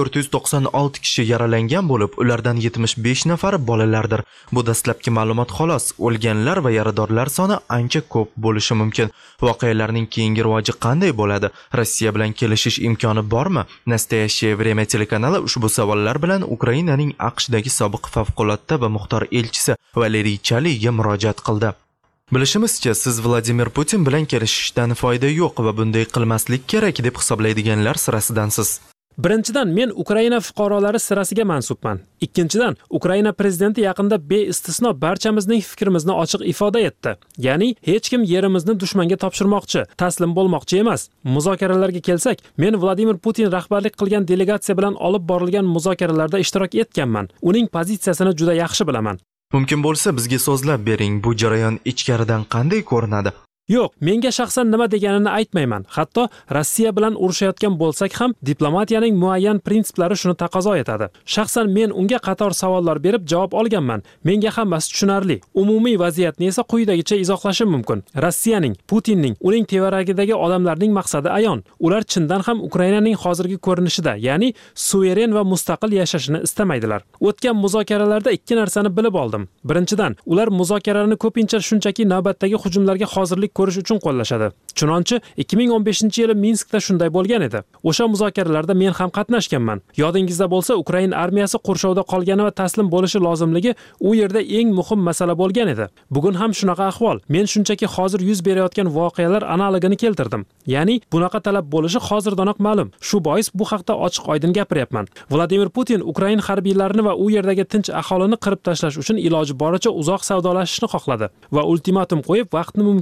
1496 kishi yaralangan bo'lib, ulardan 75 nafari bolalardir. Bu dastlabki ma'lumot xolos. O'lganlar va yaradorlar soni ancha ko'p bo'lishi mumkin. Voqealarning keyingi rivoji qanday bo'ladi? Rossiya bilan kelishish imkoni bormi? Nastoyashye Vremya telekanali ushbu savollar bilan Ukrainaning AQShdagi sobiq favqulodda va muxtor elchisi Valeriy Chaliga murojaat qildi. Bilishimizcha, siz Vladimir Putin bilan kelishishdan foyda yo'q va bunday qilmaslik kerak deb hisoblaydiganlar sirasidansiz. Birinchidan, men Ukraina fuqarolari sirasiga mansubman. Ikkinchidan, Ukraina prezidenti yaqinda beistisno barchamizning fikrimizni ochiq ifoda etdi. Ya'ni, hech kim yerimizni dushmanga topshirmoqchi, taslim bo'lmoqchi emas. Muzokaralarga kelsak, men Vladimir Putin rahbarlik qilgan delegatsiya bilan olib borilgan muzokaralarda ishtirok etganman. Uning pozitsiyasini juda yaxshi bilaman. Mumkin bo'lsa, bizga so'zlab bering, bu jarayon ichkaridan qanday ko'rinadi? Yo'q, menga shaxsan nima deganini aytmayman. Hatto Rossiya bilan urushayotgan bo'lsak ham, diplomatiyaning muayyan prinsiplari shuni taqozo etadi. Shaxsan men unga qator savollar berib javob olganman. Menga hammasi tushunarli. Umumiy vaziyatni esa quyidagicha izohlashim mumkin. Rossiyaning, Putinning, uning tevaragidagi odamlarning maqsadi ayon. Ular chindan ham Ukrainaning hozirgi ko'rinishida, ya'ni suveren va mustaqil yashashini istamaydilar. O'tgan muzokaralarda ikki narsani bilib oldim. Birinchidan, ular muzokaralarni ko'pincha shunchaki navbatdagi hujumlarga hozirlik ko'rish uchun qo'llashadi. Chunonchi 2015-yili Minskda shunday bo'lgan edi. O'sha muzokaralarda men ham qatnashganman. Yodingizda bo'lsa, Ukraina armiyasi qurshovda qolgani va taslim bo'lishi lozimligi u yerda eng muhim masala bo'lgan edi. Bugun ham shunaqa ahvol. Men shunchaki hozir yuz berayotgan voqealar analogini keltirdim. Ya'ni bunaqa talab bo'lishi hozirdanoq ma'lum. Shu bois bu haqda ochiq-oydin gapiryapman. Vladimir Putin Ukraina harbiylarini va u yerdagi tinch aholini qirib tashlash uchun iloji boricha uzoq savdolashishni xohladi va ultimatum qo'yib, vaqtni mumkin qadar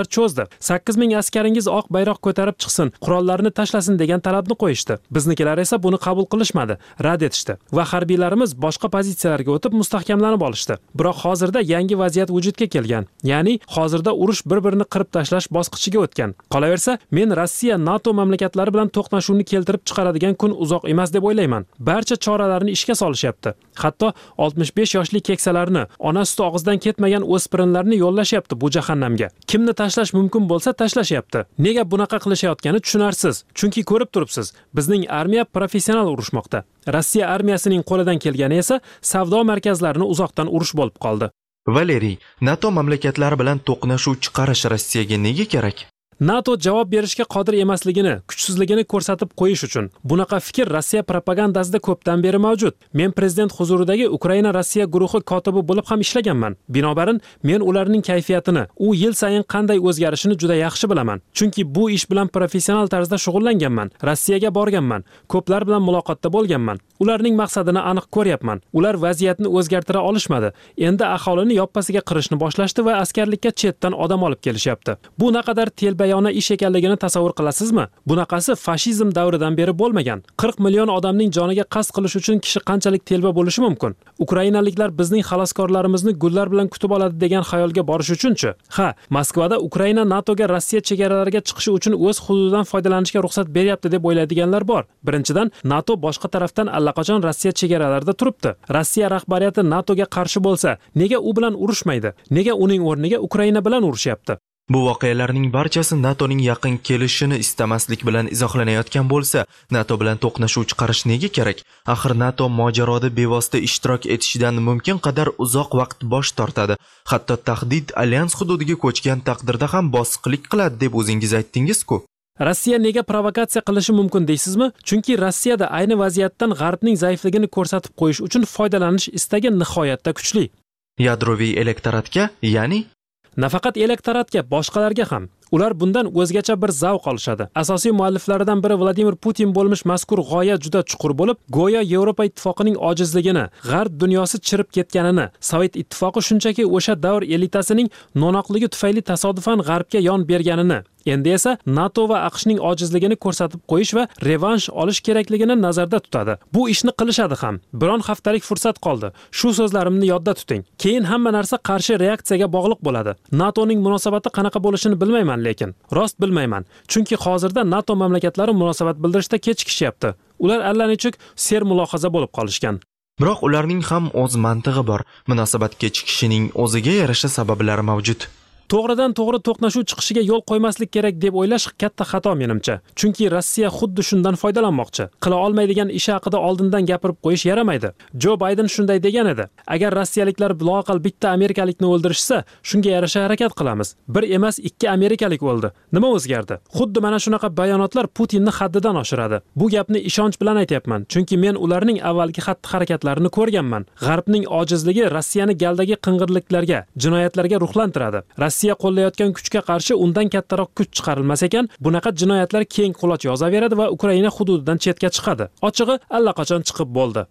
cho'zdi. 8000 askaringiz oq bayroq ko'tarib chiqsin, qurollarni tashlasin degan talabni qo'yishdi. Biznikilar esa buni qabul qilishmadi, rad etishdi va harbiylarimiz boshqa pozitsiyalarga o'tib mustahkamlanib olishdi. Biroq hozirda yangi vaziyat vujudga kelgan. Ya'ni hozirda urush bir-birini qirib tashlash bosqichiga o'tgan. Qolaversa, men Rossiya NATO mamlakatlari bilan to'qnashuvni keltirib chiqaradigan kun uzoq emas deb o'ylayman. Barcha choralarni ishga solishyapti. Hatto 65 yoshli keksalarni, ona suti og'izdan ketmagan o'spirinlarni yo'llashyapti bu jahannamga. Kimni tashlash mumkin bo'lsa tashlashyapti. Nega bunaqa qilishayotgani tushunarsiz. Chunki ko'rib turibsiz, bizning armiya professional urushmoqda. Rossiya armiyasining qo'lidan kelgani esa savdo markazlarini uzoqdan urush bo'lib qoldi. Valeriy, NATO mamlakatlari bilan to'qnashuv chiqarish Rossiyaga nega kerak? NATO javob berishga qodir emasligini, kuchsizligini ko'rsatib qo'yish uchun. Bunaqa fikr Rossiya propagandasida ko'pdan beri mavjud. Men prezident huzuridagi Ukraina Rossiya guruhi kotibi bo'lib ham ishlaganman. Binobarin, men ularning kayfiyatini, u yil sayin qanday o'zgarishini juda yaxshi bilaman. Chunki bu ish bilan professional tarzda shug'ullanganman. Rossiyaga borganman, ko'plar bilan muloqotda bo'lganman. Ularning maqsadini aniq ko'ryapman. Ular vaziyatni o'zgartira olishmadi. Endi aholini yoppasiga qirishni boshlashdi va askarlikka chetdan odam olib kelishyapti. Bu naqadar telbayona ish ekanligini tasavvur qilasizmi? Bunaqasi fashizm davridan beri bo'lmagan. 40 million odamning joniga qasd qilish uchun kishi qanchalik telba bo'lishi mumkin? Ukrainaliklar bizning xaloskorlarimizni gullar bilan kutib oladi degan xayolga borish uchunchi? Ha, Moskvada Ukraina NATOga Rossiya chegaralariga chiqishi uchun o'z hududidan foydalanishga ruxsat beryapti deb o'ylaydiganlar bor. Birinchidan, NATO boshqa tarafdan allaqachon Rossiya chegaralarida turibdi. Rossiya rahbariyati NATOga qarshi bo'lsa, nega u bilan urushmaydi? Nega uning o'rniga Ukraina bilan urushyapti? Bu voqealarning barchasi NATOning yaqin kelishini istamaslik bilan izohlanayotgan bo'lsa, NATO bilan to'qnashuv chiqarish nega kerak? Axir NATO mojaroda bevosita ishtirok etishidan mumkin qadar uzoq vaqt bosh tortadi. Hatto tahdid alyans hududiga ko'chgan taqdirda ham bosiqlik qiladi deb o'zingiz aytdingiz-ku. Rossiya nega provokatsiya qilishi mumkin deysizmi? Chunki Rossiyada ayni vaziyatdan G'arbning zaifligini ko'rsatib qo'yish uchun foydalanish istagi nihoyatda kuchli. Yadroviy elektoratga, ya'ni nafaqat elektoratga, boshqalarga ham. Ular bundan o'zgacha bir zavq olishadi. Asosiy mualliflaridan biri Vladimir Putin bo'lmish mazkur g'oya juda chuqur bo'lib, go'yo Yevropa ittifoqining ojizligini, G'arb dunyosi chirib ketganini, Sovet ittifoqi shunchaki o'sha davr elitasining no'noqligi tufayli tasodifan G'arbga yon berganini, endi esa NATO va AQShning ojizligini ko'rsatib qo'yish va revansh olish kerakligini nazarda tutadi. Bu ishni qilishadi ham. Biron haftalik fursat qoldi. Shu so'zlarimni yodda tuting. Keyin hamma narsa qarshi reaksiyaga bog'liq bo'ladi. NATOning munosabati qanaqa bo'lishini bilmayman, lekin rost bilmayman. Chunki hozirda NATO mamlakatlari munosabat bildirishda kechikishyapti. Ular allanechuk ser mulohaza bo'lib qolishgan. Biroq ularning ham o'z mantig'i bor. Munosabat kechikishining o'ziga yarasha sabablari mavjud. To'g'ridan to'g'ri to'qnashuv chiqishiga yo'l qo'ymaslik kerak deb o'ylash katta xato menimcha. Chunki Rossiya xuddi shundan foydalanmoqchi. Qila olmaydigan ishi haqida oldindan gapirib qo'yish yaramaydi. Jo Bayden shunday degan edi. Agar rossiyaliklar loaqal bitta amerikalikni o'ldirishsa, shunga yarasha harakat qilamiz. Bir emas, 2 amerikalik o'ldi. Nima o'zgardi? Xuddi mana shunaqa bayonotlar Putinni haddidan oshiradi. Bu gapni ishonch bilan aytayapman, chunki men ularning avvalgi xatti-harakatlarini ko'rganman. G'arbning ojizligi Rossiyani galdagi qing'irliklarga, jinoyatlarga ruhlantiradi. Rossiya qo'llayotgan kuchga qarshi undan kattaroq kuch chiqarilmas ekan, bunaqa jinoyatlar keng quloch yozaveradi va Ukraina hududidan chetga chiqadi. Ochig'i allaqachon chiqib bo'ldi.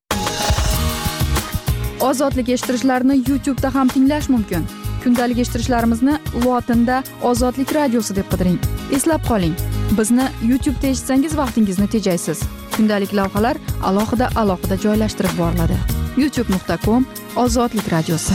Ozodlik eshittirishlarni YouTube da ham tinglash mumkin. Kundalik eshittirishlarimizni lotinda Ozodlik radiosi deb qidiring. Eslab qoling, bizni YouTube da eshitsangiz vaqtingizni tejaysiz. Kundalik lavhalar alohida joylashtirib boriladi. youtube.com/Ozodlik radiosi.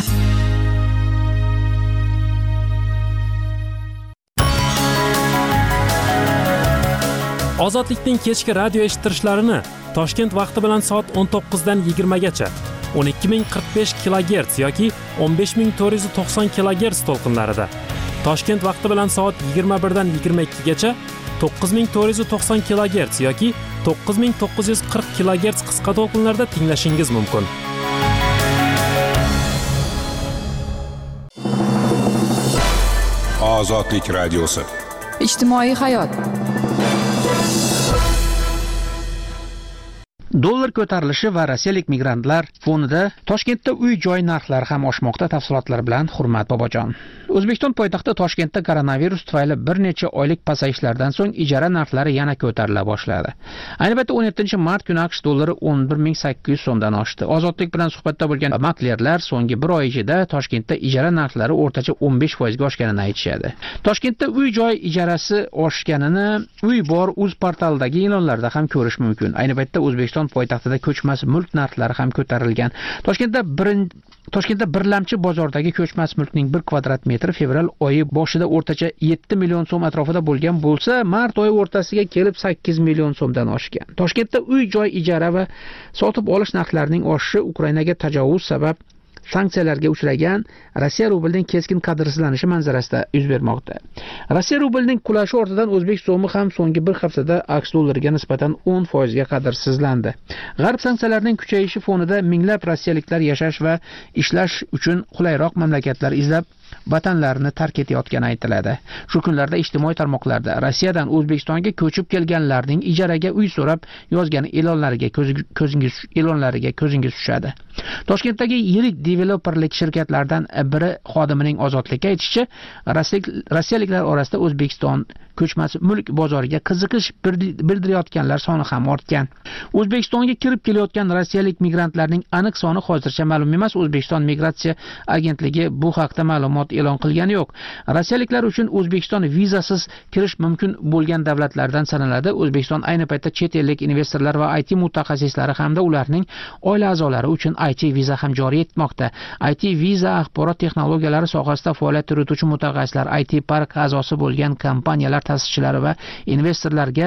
Ozodlikning kechki radio eshittirishlarini Toshkent vaqti bilan soat 19 dan 20 gacha 12045 kHz yoki 15490 kHz to'lqinlarida, Toshkent vaqti bilan soat 21 dan 22 gacha 9490 kHz yoki 9940 kHz qisqa to'lqinlarda tinglashingiz mumkin. Ozodlik radiosi. Ijtimoiy hayot. Dollar ko'tarilishi va rossiyalik migrantlar fonida Toshkentda uy-joy narxlari ham oshmoqda. Tafsilotlar bilan Hurmat Bobojon. O'zbekiston poytaxti Toshkentda koronavirus tufayli bir necha oylik pasayishlardan so'ng ijara narxlari yana ko'tarila boshladi. Ayni paytda 17-mart kuni AQSh dollari 11.800 so'mdan oshdi. Ozodlik bilan suhbatda bo'lgan maklerlar so'nggi bir oy ichida Toshkentda ijara narxlari o'rtacha 15% ga oshganini aytishadi. Toshkentda uy-joy ijarasi oshganini Uy bor uz portalidagi e'lonlarda ham ko'rish mumkin. Ayni paytda O'zbekiston poytaxtida ko'chmas mulk narxlari ham ko'tarilgan. Toshkentda birlamchi bozordagi ko'chmas mulkning 1 kvadrat metri fevral oyi boshida o'rtacha 7 million so'm atrofida bo'lgan bo'lsa, mart oyi o'rtasiga kelib 8 million so'mdan oshgan. Toshkentda uy-joy ijara va sotib olish narxlarining oshishi Ukrainaga tajovuz sabab sanksiyalarga uchragan Rossiya rublining keskin qadrsizlanishi manzarasida yuz bermoqda. Rossiya rublining qulashi ortidan o'zbek so'mi ham so'nggi bir haftada AQSh dollariga nisbatan 10% ga qadrsizlandi. G'arb sanksiyalarining kuchayishi fonida minglab rossiyaliklar yashash va ishlash uchun qulayroq mamlakatlar izlab vatanlarini tark etayotgani aytiladi. Shu kunlarda ijtimoiy tarmoqlarda Rossiyadan O'zbekistonga ko'chib kelganlarning ijaraga uy so'rab yozgan e'lonlariga ko'zingiz tushadi. Toshkentdagi yirik developerlik shirkatlaridan biri xodimining ozodlikka aytishicha, rossiyaliklar orasida O'zbekiston ko'chmas mulk bozoriga qiziqish bildirayotganlar soni ham ortgan. O'zbekistonga kirib kelayotgan rossiyalik migrantlarning aniq soni hozircha ma'lum emas. O'zbekiston migratsiya agentligi bu haqda ma'lumot e'lon qilgani yo'q. Rossiyaliklar uchun O'zbekiston vizasiz kirish mumkin bo'lgan davlatlardan sanaladi. O'zbekiston ayni paytda chet ellik investorlar va IT mutaxassislari hamda ularning oila a'zolari uchun IT viza ham joriy etmoqda. IT viza axborot texnologiyalari sohasida faoliyat yurituvchi mutaxassislar, IT park a'zosi bo'lgan kompaniyalar ta'sischilari va investorlarga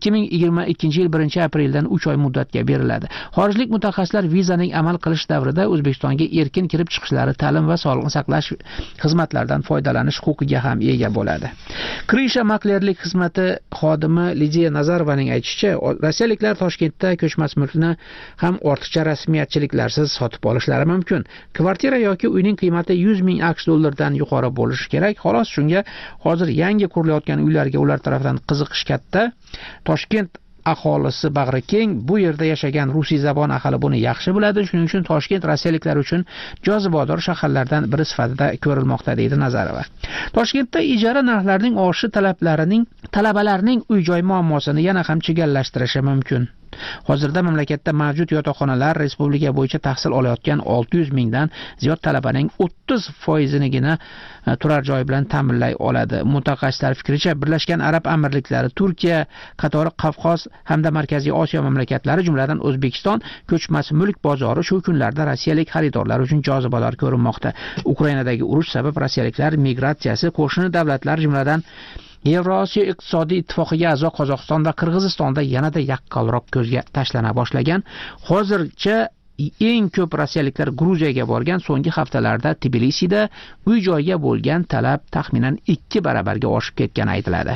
2022-yil 1-apreldan 3 oy muddatga beriladi. Xorijlik mutaxassislar vizaning amal qilish davrida O'zbekistonga erkin kirib chiqishlari, ta'lim va sog'liqni saqlash xizmatlaridan foydalanish huquqiga ham ega bo'ladi. Krisha maklerlik xizmati xodimi Lidiya Nazarovaning aytishicha, rossiyaliklar Toshkentda ko'chmas mulkni ham ortiqcha rasmiyatchiliklarsiz sotib olishlari mumkin. Kvartira yoki uyning qiymati 100 ming AQSh dollaridan yuqori bo'lishi kerak. Xolos shunga hozir yangi qurilayotgan uylarga ular tomonidan qiziqish katta. Toshkent aholisi bag'ri keng, bu yerda yashagan rusiy zabon aholi buni yaxshi biladi. Shuning uchun Toshkent rossiyaliklar uchun jozibador shaharlardan biri sifatida ko'rilmoqda, deydi Nazarova. Toshkentda ijara narxlarining oshishi talabalarning uy-joy muammosini yana ham chigallashtirishi mumkin. Hozirda mamlakatda mavjud yotoqxonalar respublika bo'yicha tahsil olayotgan 600 mingdan ziyod talabaning 30%nigina turar joy bilan ta'minlay oladi. Mutaxassislar fikricha, Birlashgan Arab Amirliklari, Turkiya qatori Qafqoz hamda Markaziy Osiyo mamlakatlari, jumladan O'zbekiston ko'chmas mulk bozori shu kunlarda rossiyalik xaridorlar uchun jozibador ko'rinmoqda. Ukrainadagi urush sabab rossiyaliklar migratsiyasi qo'shni davlatlar, jumladan Yevrosiyo iqtisodiy ittifoqiga a'zo Qozog'iston va Qirg'izistonda yanada yaqqolroq ko'zga tashlana boshlagan. Hozircha eng ko'p rossiyaliklar Gruziyaga borgan. So'nggi haftalarda Tbilisida uy-joyga bo'lgan talab taxminan 2 barabarga oshib ketgani aytiladi.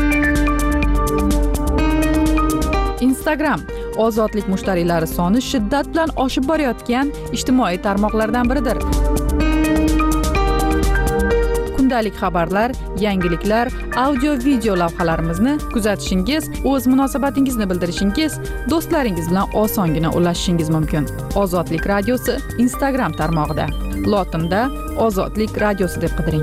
Instagram ozodlik mushtariylari soni shiddat bilan oshib borayotgan ijtimoiy tarmoqlardan biridir. Kundalik xabarlar, yangiliklar, audio-video lavhalarimizni kuzatishingiz, o'z munosabatingizni bildirishingiz, do'stlaringiz bilan osongina ulashishingiz mumkin. Ozodlik radiosi Instagram tarmog'ida. Lotinda Ozodlik radiosi deb qidiring.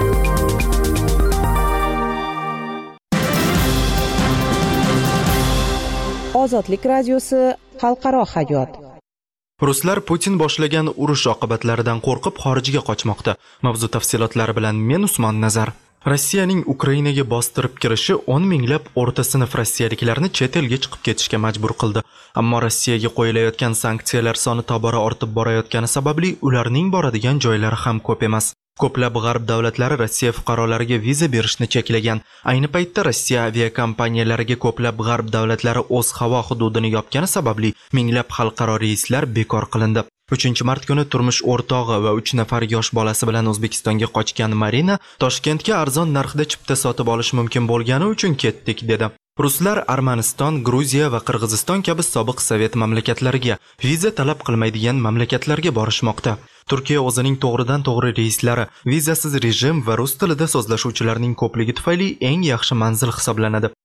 Ozodlik radiosi xalqaro hayot. Ruslar Putin boshlagan urush oqibatlaridan qo'rqib xorijga qochmoqda. Mavzu tafsilotlari bilan men Usmon Nazar. Rossiyaning Ukrainaga bostirib kirishi 10 minglab o'rta sinf rossiyaliklarni chet elga chiqib ketishga majbur qildi. Ammo Rossiyaga qo'yilayotgan sanksiyalar soni tobora ortib borayotgani sababli ularning boradigan joylari ham ko'p emas. Ko'plab g'arb davlatlari Rossiya fuqarolariga viza berishni cheklagan. Ayni paytda Rossiya aviakompaniyalariga ko'plab g'arb davlatlari o'z havo hududini yopgani sababli minglab xalqaro reyslar bekor qilindi. 3-mart kuni turmush o'rtog'i va 3 nafar yosh bolasi bilan O'zbekistonga qochgan Marina Toshkentga arzon narxda chipta sotib olish mumkin bo'lgani uchun ketdik dedi. Ruslar Armaniston, Gruziya va Qirg'iziston kabi sobiq Sovet mamlakatlariga viza talab qilmaydigan mamlakatlarga borishmoqda. Turkiya o'zining to'g'ridan-to'g'ri reyslari, vizasiz rejim va rus tilida so'zlashuvchilarning ko'pligi tufayli eng yaxshi manzil hisoblanadi.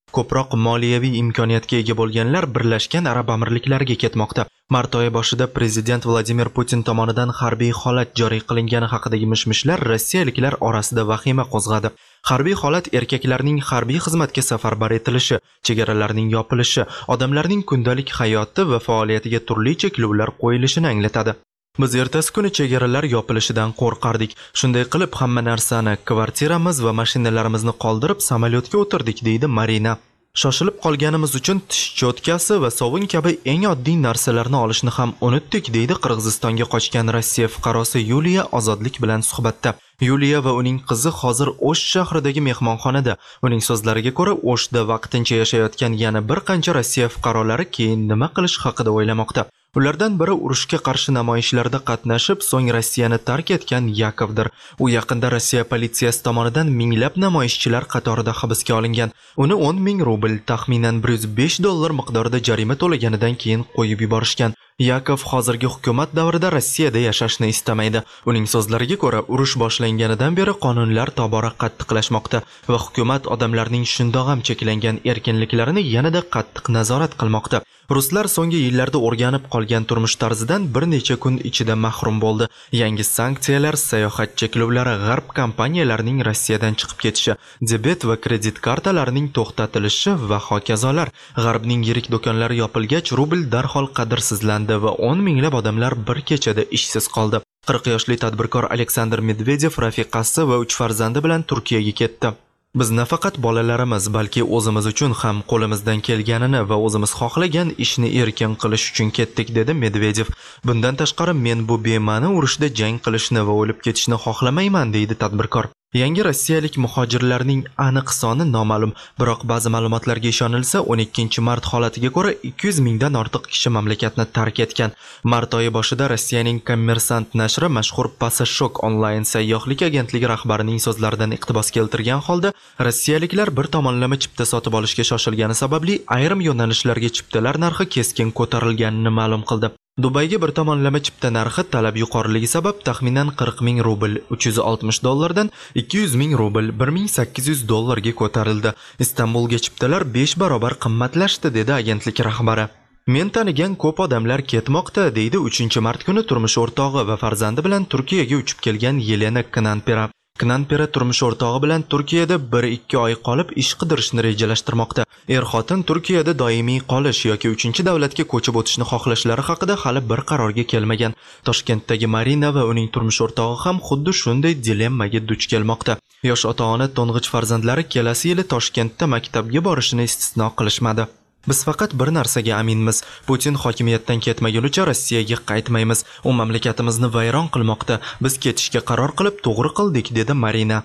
Ko'proq moliyaviy imkoniyatga ega bo'lganlar Birlashgan Arab Amirliklariga ketmoqda. Mart oyi boshida prezident Vladimir Putin tomonidan harbiy holat joriy qilingani haqidagi mishmishlar rossiyaliklar orasida vahima qo'zg'adi. Harbiy holat erkaklarning harbiy xizmatga safarbar etilishi, chegaralarning yopilishi, odamlarning kundalik hayoti va faoliyatiga turli cheklovlar qo'yilishini anglatadi. Biz ertasi kuni chegaralar yopilishidan qo'rqardik. Shunday qilib hamma narsani, kvartiramiz va mashinalarimizni qoldirib samolyotga o'tirdik, deydi Marina. Shoshilib qolganimiz uchun tish cho'tkasi va sovun kabi eng oddiy narsalarni olishni ham unutdik, deydi Qirg'izistonga qochgan Rossiya fuqarosi Yuliya Ozodlik bilan suhbatda. Yuliya va uning qizi hozir O'sh shahridagi mehmonxonada. Uning so'zlariga ko'ra, O'shda vaqtincha yashayotgan yana bir qancha Rossiya fuqarolari keyin nima qilish haqida o'ylamoqda. Ulardan biri urushga qarshi namoyishlarda qatnashib, so'ng Rossiyani tark etgan Yakovdir. U yaqinda Rossiya politsiyasi tomonidan minglab namoyishchilar qatorida hibsga olingan. Uni 10,000 rubl, taxminan $105 miqdorida jarima to'laganidan keyin qo'yib yuborishgan. Yakov hozirgi hukumat davrida Rossiyada yashashni istamaydi. Uning so'zlariga ko'ra, urush boshlanganidan beri qonunlar tobora qattiqlashmoqda va hukumat odamlarning shundoq ham cheklangan erkinliklarini yanada qattiq nazorat qilmoqda. Ruslar so'nggi yillarda o'rganib qolgan turmush tarzidan bir necha kun ichida mahrum bo'ldi. Yangi sanksiyalar, sayohat cheklovlari, g'arb kompaniyalarining Rossiyadan chiqib ketishi, debet va kredit kartalarining to'xtatilishi va hokazolar. G'arbning yirik do'konlari yopilgach, rubl darhol qadrsizlandi va 10 minglab odamlar bir kechada ishsiz qoldi. 40 yoshli tadbirkor Aleksandr Medvedev rafiqasi va 3 farzandi bilan Turkiyaga ketdi. Biz nafaqat bolalarimiz, balki o'zimiz uchun ham qo'limizdan kelganini va o'zimiz xohlagan ishni erkin qilish uchun ketdik, dedi Medvedev. Bundan tashqari, men bu bema'ni urushda jang qilishni va o'lib ketishni xohlamayman, deydi tadbirkor. Yangi rossiyalik muhojirlarning aniq soni noma'lum, biroq ba'zi ma'lumotlarga ishonilsa, 12 mart holatiga ko'ra 200 mingdan ortiq kishi mamlakatni tark etgan. Mart oyi boshida Rossiyaning Kommersant nashri mashhur Passashok onlayn sayyohlik agentligi rahbarining so'zlaridan iqtibos keltirgan holda, rossiyaliklar bir tomonlama chipta sotib olishga shoshilgani sababli ayrim yo'nalishlarga chiptalar narxi keskin ko'tarilganini ma'lum qildi. Dubayga bir tomonlama chipta narxi talab yuqoriligi sabab taxminan 40 ming rubl, $360 dan 200 ming rubl, $1800 ga ko'tarildi. Istanbulga chiptalar 5 barobar qimmatlashdi, dedi agentlik rahbari. Men tanigan ko'p odamlar ketmoqda, deydi 3-mart kuni turmush o'rtog'i va farzandi bilan Turkiyaga uchib kelgan Yelena Knanpera. Knanpera turmush o'rtog'i bilan Turkiyada 1-2 oy qolib ish qidirishni rejalashtirmoqda. Er-xotin Turkiyada doimiy qolish yoki 3-davlatga ko'chib o'tishni xohlashlari haqida hali bir qarorga kelmagan. Toshkentdagi Marina va uning turmush o'rtog'i ham xuddi shunday dilemmaga duch kelmoqda. Yosh ota-ona to'ng'ich farzandlari kelasi yili Toshkentda maktabga borishini istisno qilishmadi. Biz faqat bir narsaga aminmiz. Putin hokimiyatdan ketmagunicha Rossiyaga qaytmaymiz. U mamlakatimizni vayron qilmoqda. Biz ketishga qaror qilib to'g'ri qildik, dedi Marina.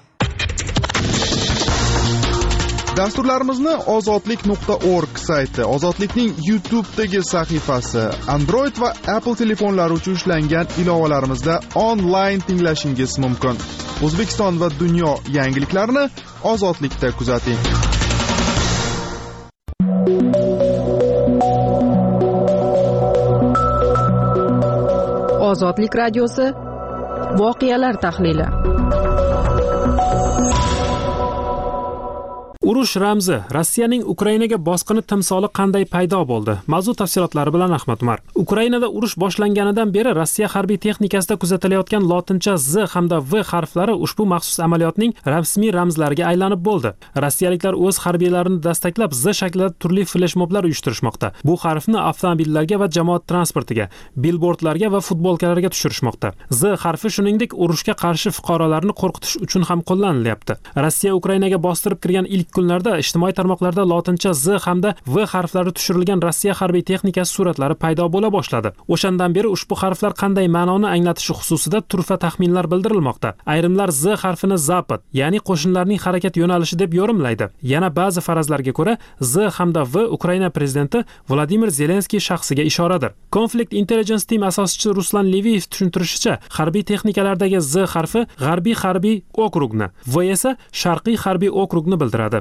Dasturlarimizni ozodlik.org sayti, Ozodlikning YouTube'dagi sahifasi, Android va Apple telefonlari uchun ishlangan ilovalarimizda onlayn tinglashingiz mumkin. O'zbekiston va dunyo yangiliklarini Ozodlikda kuzating. Ozodlik radiosi voqealar tahlili. Urush ramzi, Rossiyaning Ukrainaga bosqini timsoli qanday paydo bo'ldi? Mavzu tafsilotlari bilan Ahmad Umar. Ukrainada urush boshlanganidan beri Rossiya harbiy texnikasida kuzatilayotgan lotincha Z hamda V harflari ushbu maxsus amaliyotning rasmiy ramzlariga aylanib bo'ldi. Rossiyaliklar o'z harbiylarini dastaklab Z shaklida turli fleshmoblar uyushtirishmoqda. Bu harfni avtomobillarga va jamoat transportiga, billbordlarga va futbolkalarga tushirishmoqda. Z harfi shuningdek urushga qarshi fuqarolarni qo'rqitish uchun ham qo'llanilyapti. Rossiya Ukrainaga bostirib kirgan ilk kunlarda ijtimoiy tarmoqlarda lotincha Z hamda V harflari tushirilgan Rossiya harbiy texnikasi suratlari paydo bo'la boshladi. O'shandan beri ushbu harflar qanday ma'noni anglatishi xususida turfa taxminlar bildirilmoqda. Ayrimlar Z harfini Zapad, ya'ni qo'shinlarning harakat yo'nalishi deb yorumlaydi. Yana ba'zi farazlarga ko'ra Z hamda V Ukraina prezidenti Vladimir Zelenskiy shaxsiga ishoradir. Conflict Intelligence Team asoschisi Ruslan Leviyev tushuntirishicha, harbiy texnikalardagi Z harfi G'arbiy harbiy okrugni, V esa Sharqiy harbiy okrugni bildiradi.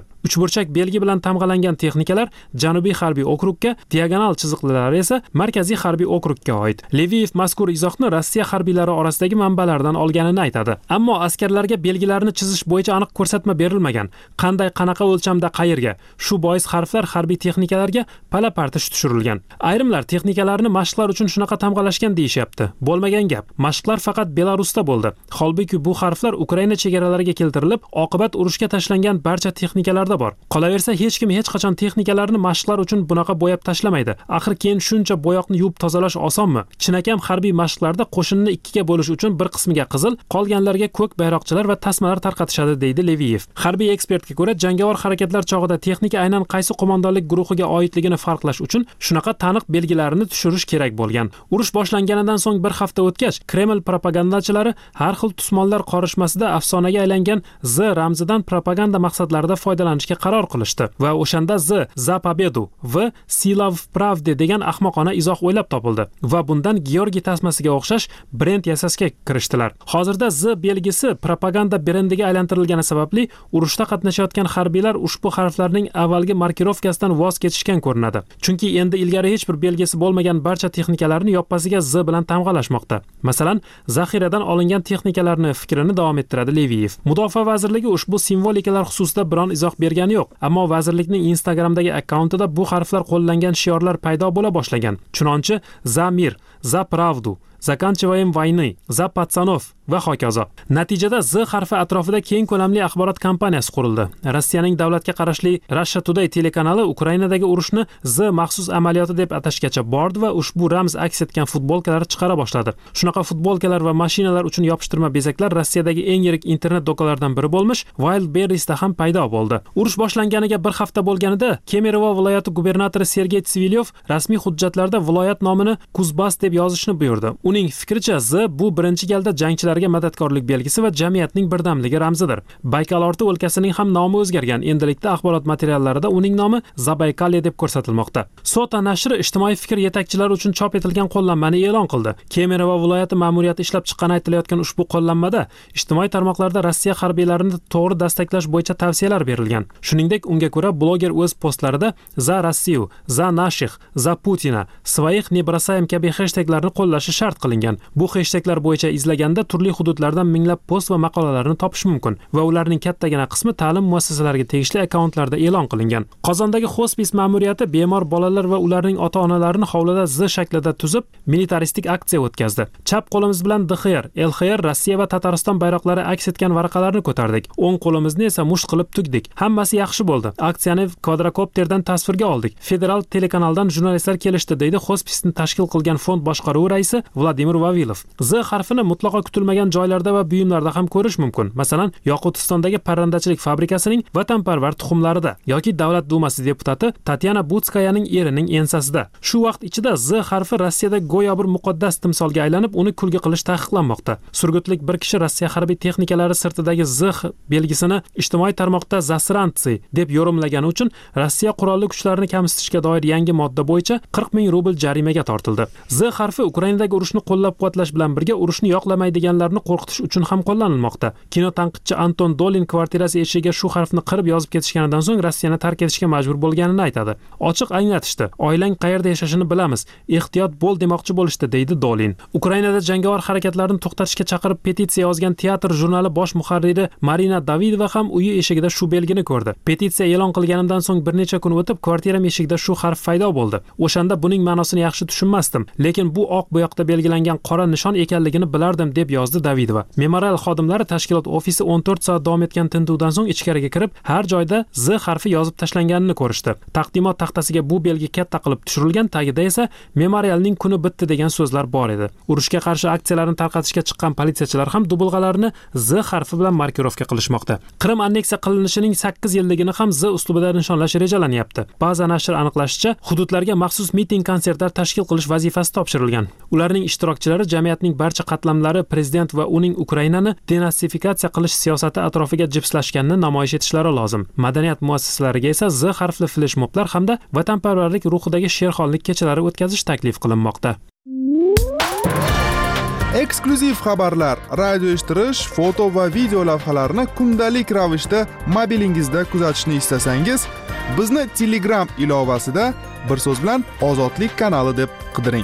uchburchak belgi bilan tamg'alangan texnikalar Janubiy harbiy okrugga, diagonal chiziqlari esa Markaziy harbiy okrugga oid. Leviyev mazkur izohni Rossiya harbiylari orasidagi manbalardan olganini aytadi. Ammo askarlarga belgilarni chizish bo'yicha aniq ko'rsatma berilmagan. Qanday, qanaqa o'lchamda, qayerga? Shu bois harflar harbiy texnikalarga pala-partish tushirilgan. Ayrimlar texnikalarni mashqlar uchun shunaqa tamg'alashgan deyishyapti. Bo'lmagan gap. Mashqlar faqat Belarusda bo'ldi. Holbuki bu harflar Ukraina chegaralariga keltirilib, oqibat urushga tashlangan barcha texnikalarda bor. Qolaversa, hech kim hech qachon texnikalarni mashqlar uchun bunaqa bo'yab tashlamaydi. Axir keyin shuncha bo'yoqni yuvib tozalash osonmi? Chinakam harbiy mashqlarda qo'shinni ikkiga bo'lish uchun bir qismiga qizil, qolganlarga ko'k bayroqchalar va tasmalar tarqatishadi, deydi Leviyev. Harbiy ekspertga ko'ra, jangovar harakatlar chog'ida texnika aynan qaysi qo'mondonlik guruhiga oidligini farqlash uchun shunaqa taniq belgilarini tushirish kerak bo'lgan. Urush boshlanganidan so'ng bir hafta o'tgach, Kreml propagandachilari har xil tusmonlar qorishmasida afsonaga aylangan Z ramzidan propaganda maqsadlarida foydalanishga qaror qilishdi va o'shanda Z za pobedu va Sila v pravde degan ahmoqona izoh o'ylab topildi va bundan Georgiy tasmasiga o'xshash brend yasashga kirishdilar. Hozirda Z belgisi propaganda brendiga aylantirilgani sababli urushda qatnashayotgan harbiylar ushbu harflarning avvalgi markirovkasidan voz kechishgan ko'rinadi. Chunki endi ilgari hech bir belgisi bo'lmagan barcha texnikalarni yoppasiga Z bilan tamg'alashmoqda. Masalan, zaxiradan olingan texnikalarni fikrini davom ettiradi Leviyev. Mudofaa vazirligi ushbu simvolikalar xususida biron izoh bergani yo'q, ammo vazirlikning Instagramdagi akkauntida bu harflar qo'llangan shiorlar paydo bo'la boshlagan. Chunonchi za mir, za pravdu, Zakanchivayim vayni, za patsanov va hokazo. Natijada Z harfi atrofida keng ko'lamli axborot kampaniyasi qurildi. Rossiyaning davlatga qarashli Russia Today telekanali Ukrainadagi urushni Z maxsus amaliyoti deb atashgacha bordi va ushbu ramz aks etgan futbolkalar chiqara boshladi. Shunaqa futbolkalar va mashinalar uchun yopishtirma bezaklar Rossiyadagi eng yirik internet do'konlaridan biri bo'lmish Wildberries'da ham paydo bo'ldi. Urush boshlanganiga bir hafta bo'lganida Kemerovo viloyati gubernatori Sergey Tsivilyov rasmiy hujjatlarda viloyat nomini Kuzbas deb yozishni buyurdi. Uning fikricha, Z bu birinchi galda jangchilarga madadkorlik belgisi va jamiyatning birdamligi ramzidir. Baykal-Orti o'lkasining ham nomi o'zgargan. Endilikda axborot materiallarida uning nomi Zabaykalye deb ko'rsatilmoqda. Sota nashri ijtimoiy fikr yetakchilari uchun chop etilgan qo'llanmani e'lon qildi. Kemerovo viloyati ma'muriyati ishlab chiqqani aytilayotgan ushbu qo'llanmada ijtimoiy tarmoqlarda Rossiya harbiylarini to'g'ri dastaklash bo'yicha tavsiyalar berilgan. Shuningdek, unga ko'ra bloger o'z postlarida za Rossiyu, za nashih, za Putina, своих не бросаем kabi hashtaglarni qo'llashi shart qilingan. Bu hashtaglar bo'yicha izlaganda turli hududlardan minglab post va maqolalarni topish mumkin va ularning kattagina qismi ta'lim muassasalariga tegishli akkauntlarda e'lon qilingan. Qozondagi hospis ma'muriyati bemor bolalar va ularning ota-onalarini hovlida Z shaklida tuzib, militaristik aksiya o'tkazdi. Chap qo'limiz bilan DXR, LXR, Rossiya va Tatariston bayroqlari aks etgan varaqalarni ko'tardik. O'ng qo'limizni esa musht qilib tugdik. Hammasi yaxshi bo'ldi. Aksiyani kvadrokopterdan tasvirga oldik. Federal telekanaldan jurnalistlar kelishdi, deydi hospisni tashkil qilgan fond boshqaruvi raisi Vladimir Vavilov. Z harfini mutlaqo kutilmagan joylarda va buyumlarda ham ko'rish mumkin. Masalan, Yoqutistondagi parrandachilik fabrikasining vatanparvar tuxumlarida yoki Davlat dumasi deputati Tatyana Butskayaning erining ensasida. Shu vaqt ichida Z harfi Rossiyada go'yo bir muqaddas timsolga aylanib, uni kulgi qilish taqiqlanmoqda. Surgutlik bir kishi Rossiya harbiy texnikalari sirtidagi Z belgisini ijtimoiy tarmoqda zasrantsiy deb yorumlagani uchun Rossiya qurolli kuchlarini kamsitishga doir yangi modda bo'yicha 40 ming rubl jarimaga tortildi. Z harfi Ukrainadagi urushni qo'llab-quvvatlash bilan birga urushni yoqlamaydiganlarni qo'rqitish uchun ham qo'llanilmoqda. Kino tanqidchi Anton Dolin kvartirasi eshigiga shu harfni qirib yozib ketishganidan so'ng Rossiyani tark etishga majbur bo'lganini aytadi. Ochiq anglatishdi. Oilang qayerda yashashini bilamiz. Ehtiyot bo'l demoqchi bo'lishdi, deydi Dolin. Ukrainada jangovar harakatlarni to'xtatishga chaqirib petitsiya yozgan Teatr jurnali bosh muharriri Marina Davidova ham uyi eshigida shu belgini ko'rdi. Petitsiya e'lon qilganimdan so'ng bir necha kun o'tib kvartiram eshigida shu harf paydo bo'ldi. O'shanda buning ma'nosini yaxshi tushunmasdim, lekin bu oq bo'yoqda belgilangan qora nishon ekanligini bilardim, deb yozdi Davidova. Memorial xodimlari tashkilot ofisi 14 soat davom etgan tintuvdan so'ng ichkariga kirib, har joyda Z harfi yozib tashlanganini ko'rishdi. Taqdimot taxtasiga bu belgi katta qilib tushirilgan, tagida esa memorialning kuni bitdi degan so'zlar bor edi. Urushga qarshi aksiyalarni tarqatishga chiqqan politsiyachilar ham dubulg'alarni Z harfi bilan markirovka qilishmoqda. Qrim anneksiya qilinishining 8 yilligini ham Z uslubida nishonlash rejalanyapti. Ba'zi nashr aniqlashicha, hududlarga maxsus miting, konsertlar tashkil qilish vazifasi topshirilgan. Ularning ishtirokchilari jamiyatning barcha qatlamlari prezident va uning Ukrainani denasifikatsiya qilish siyosati atrofiga jipslashganini namoyish etishlari lozim. Madaniyat muassasalariga esa Z harfli fleshmoblar hamda vatanparvarlik ruhidagi sherxonlik kechalari o'tkazish taklif qilinmoqda. Eksklyuziv xabarlar, radio eshittirish, foto va video lavhalarni kundalik ravishda mobilingizda kuzatishni istasangiz, bizni Telegram ilovasida bir so'z bilan Ozodlik kanali deb qidiring.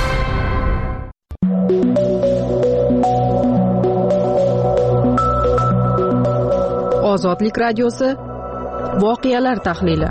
Ozodlik radiosi voqealar tahlili.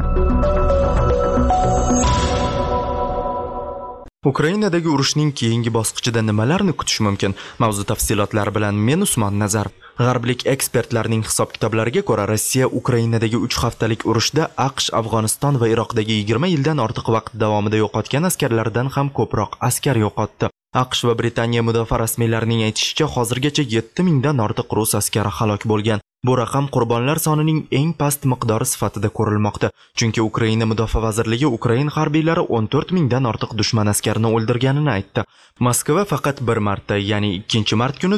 Ukrainadagi urushning keyingi bosqichida nimalarni kutish mumkin? Mavzu tafsilotlari bilan men Usmon Nazarov. G'arblik ekspertlarning hisob-kitoblariga ko'ra, Rossiya Ukrainadagi 3 haftalik urushda AQSh, Afg'oniston va Iroqdagi 20 yildan ortiq vaqt davomida yo'qotgan askarlardan ham ko'proq askar yo'qotdi. AQSh va Britaniya mudofaa rasmiylarining aytishicha, hozirgacha 7000 dan ortiq rus askari halok bo'lgan. Bu raqam qurbonlar sonining eng past miqdori sifatida ko'rilmoqda. Chunki Ukraina mudofaa vazirligi Ukrain harbiylari 14000 dan ortiq dushman askarini o'ldirganini aytdi. Moskva faqat bir marta, ya'ni 2-mart kuni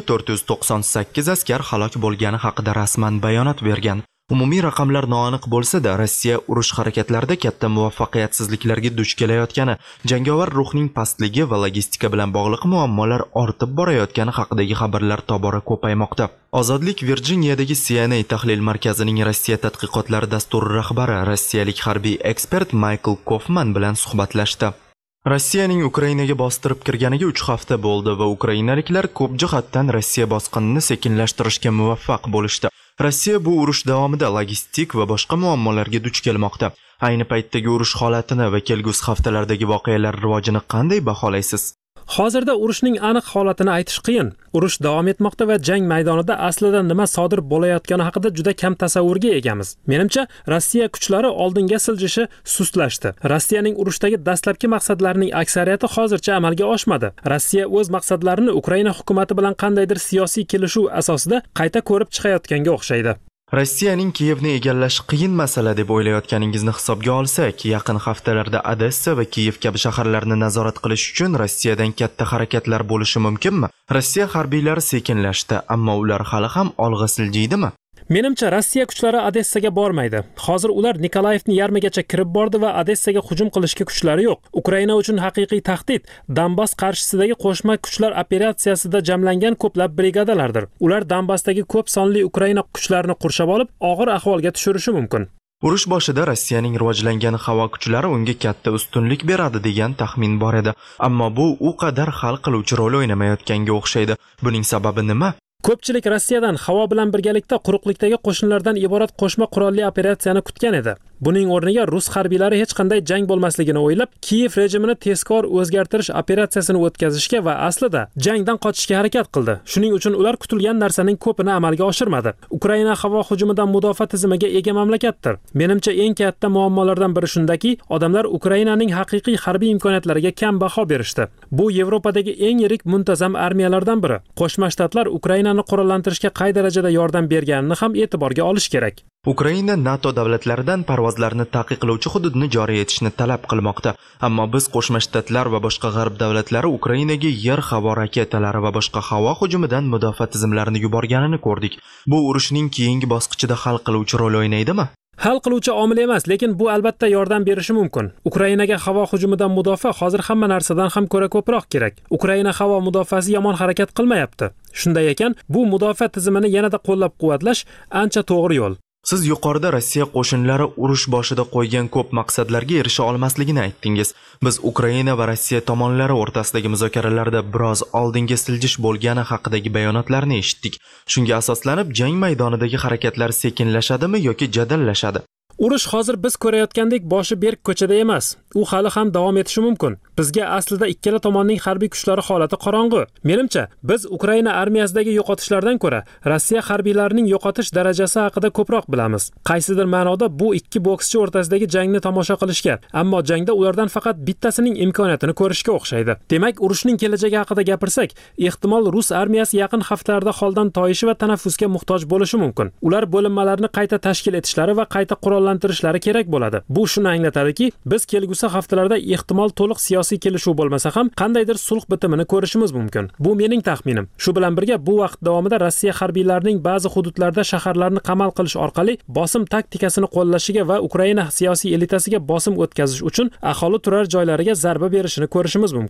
498 askar halok bo'lgani haqida rasman bayonot bergan. Umumiy raqamlar noaniq bo'lsa-da, Rossiya urush harakatlarida katta muvaffaqiyatsizliklarga duch kelayotgani, jangovar ruhning pastligi va logistika bilan bog'liq muammolar ortib borayotgani haqidagi xabarlar tobora ko'paymoqda. Ozodlik Virjiniyadagi CNA tahlil markazining Rossiya tadqiqotlari dasturi rahbari, rossiyalik harbiy ekspert Michael Kofman bilan suhbatlashdi. Rossiyaning Ukrainaga bostirib kirganiga 3 hafta bo'ldi va ukrainaliklar ko'p jihatdan Rossiya bosqinini sekinlashtirishga muvaffaq bo'lishdi. Rossiya bu urush davomida logistik va boshqa muammolarga duch kelmoqda. Ayni paytdagi urush holatini va kelgusi haftalardagi voqealar rivojini qanday baholaysiz? Hozirda urushning aniq holatini aytish qiyin. Urush davom etmoqda va jang maydonida aslida nima sodir bo'layotgani haqida juda kam tasavvurga egamiz. Menimcha, Rossiya kuchlari oldinga siljishi sustlashdi. Rossiyaning urushdagi dastlabki maqsadlarining aksariyati hozircha amalga oshmadi. Rossiya o'z maqsadlarini Ukraina hukumatı bilan qandaydir siyosiy kelishuv asosida qayta ko'rib chiqayotganga o'xshaydi. Rossiyaning Kiyevni egallash qiyin masala deb o'ylayotganingizni hisobga olsak, yaqin haftalarda Odessa va Kiyev kabi shaharlarni nazorat qilish uchun Rossiyadan katta harakatlar bo'lishi mumkinmi? Rossiya harbiylari sekinlashdi, ammo ular hali ham olg'a siljiydimi? Menimcha, Rossiya kuchlari Odessaga bormaydi. Hozir ular Nikolayevni yarmigacha kirib bordi va Odessaga hujum qilishga kuchlari yo'q. Ukraina uchun haqiqiy tahdid Donbass qarshisidagi qo'shma kuchlar operatsiyasida jamlangan ko'plab brigadalardir. Ular Donbassdagi ko'p sonli Ukraina kuchlarini qurshab olib, og'ir ahvolga tushirishi mumkin. Urush boshida Rossiyaning rivojlangan havo kuchlari unga katta ustunlik beradi degan taxmin bor edi. Ammo bu u qadar hal qiluvchi rol o'ynamayotganga o'xshaydi. Buning sababi nima? Ko'pchilik Rossiyadan havo bilan birgalikda quruqlikdagi qo'shinlardan iborat qo'shma qurolli operatsiyani kutgan edi. Buning o'rniga rus harbiylari hech qanday jang bo'lmasligini o'ylab, Kiyev rejimini tezkor o'zgartirish operatsiyasini o'tkazishga va aslida jangdan qochishga harakat qildi. Shuning uchun ular kutilgan narsaning ko'pini amalga oshirmadi. Ukraina havo hujumidan mudofaa tizimiga ega mamlakatdir. Menimcha, eng katta muammolardan biri shundaki, odamlar Ukrainaning haqiqiy harbiy imkoniyatlariga kam baho berishdi. Bu Yevropadagi eng yirik muntazam armiyalardan biri. Qo'shma Shtatlar Ukrainani qurollantirishga qay darajada yordam berganini ham e'tiborga olish kerak. Ukraina NATO davlatlaridan parvozlarni taqiqlovchi hududni joriy etishni talab qilmoqda. Ammo biz Qo'shma Shtatlar va boshqa g'arb davlatlari Ukrainaga yer-havo raketalari va boshqa havo hujumidan mudofaa tizimlarini yuborganini ko'rdik. Bu urushning keyingi bosqichida hal qiluvchi rol o'ynaydimi? Hal qiluvchi omil emas, lekin bu albatta yordam berishi mumkin. Ukrainaga havo hujumidan mudofaa hozir hamma narsadan ham ko'ra ko'proq kerak. Ukraina havo mudofaasi yomon harakat qilmayapti. Shunday ekan, bu mudofaa tizimini yanada qo'llab-quvvatlash ancha to'g'ri yo'l. Siz yuqorida Rossiya qo'shinlari urush boshida qo'ygan ko'p maqsadlarga erisha olmasligini aytdingiz. Biz Ukraina va Rossiya tomonlari o'rtasidagi muzokaralarda biroz oldinga siljish bo'lgani haqidagi bayonotlarni eshitdik. Shunga asoslanib, jang maydonidagi harakatlar sekinlashadimi yoki jadallashadi? Urush hozir biz ko'rayotgandek boshi berk ko'chada emas. U hali ham davom etishi mumkin. Bizga aslida ikkala tomonning harbiy kuchlari holati qorong'u. Menimcha, biz Ukraina armiyasidagi yo'qotishlardan ko'ra Rossiya harbiylarining yo'qotish darajasi haqida ko'proq bilamiz. Qaysidir ma'noda bu ikki bokschi o'rtasidagi jangni tomosha qilishga, ammo jangda ulardan faqat bittasining imkoniyatini ko'rishga o'xshaydi. Demak, urushning kelajagi haqida gapirsak, ehtimol rus armiyasi yaqin haftalarda holdan toyishi va tanaffusga muhtoj bo'lishi mumkin. Ular bo'linmalarni qayta tashkil etishlari va qayta qurollantirishlari kerak bo'ladi. Bu shuni anglatadiki, biz kelgusi haftalarda ehtimol to'liq siyosiy kelishuv bo'lmasa ham qandaydir sulh bitimini ko'rishimiz mumkin. Bu mening taxminim. Shu bilan birga bu vaqt davomida Rossiya harbiylarining ba'zi hududlarda shaharlarni qamal qilish orqali bosim taktikasini qo'llashiga va Ukraina siyosiy elitasiga bosim o'tkazish uchun aholi turar joylariga zarba berishini ko'rishimiz mumkin.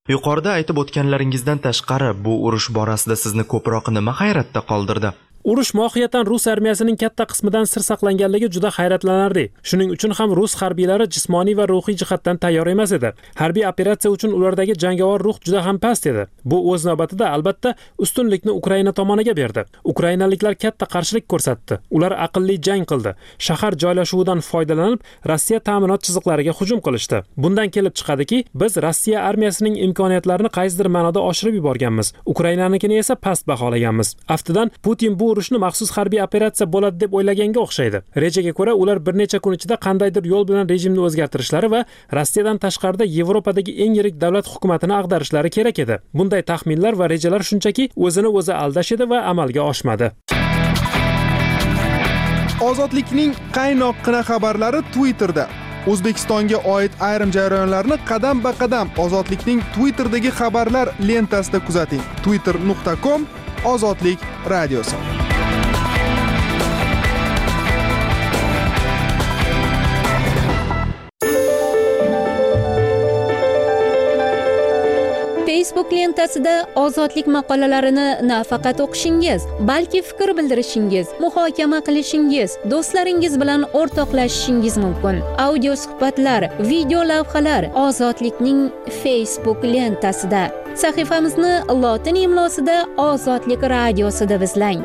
Yuqorida aytib o'tganlaringizdan tashqari, bu urush borasida sizni ko'proq nima hayratda qoldirdi? Urush mohiyatan rus armiyasining katta qismidan sir saqlanganligi juda hayratlanarli. Shuning uchun ham rus harbiylari jismoniy va ruhiy jihatdan tayyor emas edi. Harbiy operatsiya uchun ulardagi jangovar ruh juda ham past edi. Bu o'z navbatida albatta ustunlikni Ukraina tomoniga berdi. Ukrainaliklar katta qarshilik ko'rsatdi. Ular aqlli jang qildi. Shahar joylashuvidan foydalanib, Rossiya ta'minot chiziqlariga hujum qilishdi. Bundan kelib chiqadiki, biz Rossiya armiyasining imkoniyatlarini qaysidir ma'noda oshirib yuborganmiz. Ukrainanikini esa past baholaganmiz. Aftidan Putin bu urushni maxsus harbiy operatsiya bo'ladi deb o'ylaganga o'xshaydi. Rejaga ko'ra, ular bir necha kun ichida qandaydir yo'l bilan rejimni o'zgartirishlari va Rossiyadan tashqarida Yevropadagi eng yirik davlat hukumatini ag'darishlari kerak edi. Bunday taxminlar va rejalar shunchaki o'zini o'zi aldash edi va amalga oshmadi. Ozodlikning qaynoqqina xabarlari Twitterda. O'zbekistonga oid ayrim jarayonlarni qadam-ba-qadam Ozodlikning Twitterdagi xabarlar lentasida kuzating. twitter.com/ozodlik radiosi. Facebook lentasida ozodlik maqolalarini nafaqat o'qishingiz, balki fikr bildirishingiz, muhokama qilishingiz, do'stlaringiz bilan o'rtoqlashishingiz mumkin. Audio suhbatlar, video lavhalar ozodlikning Facebook lentasida. Sahifamizni lotin imlosida Ozodlik radiosi deb izlang.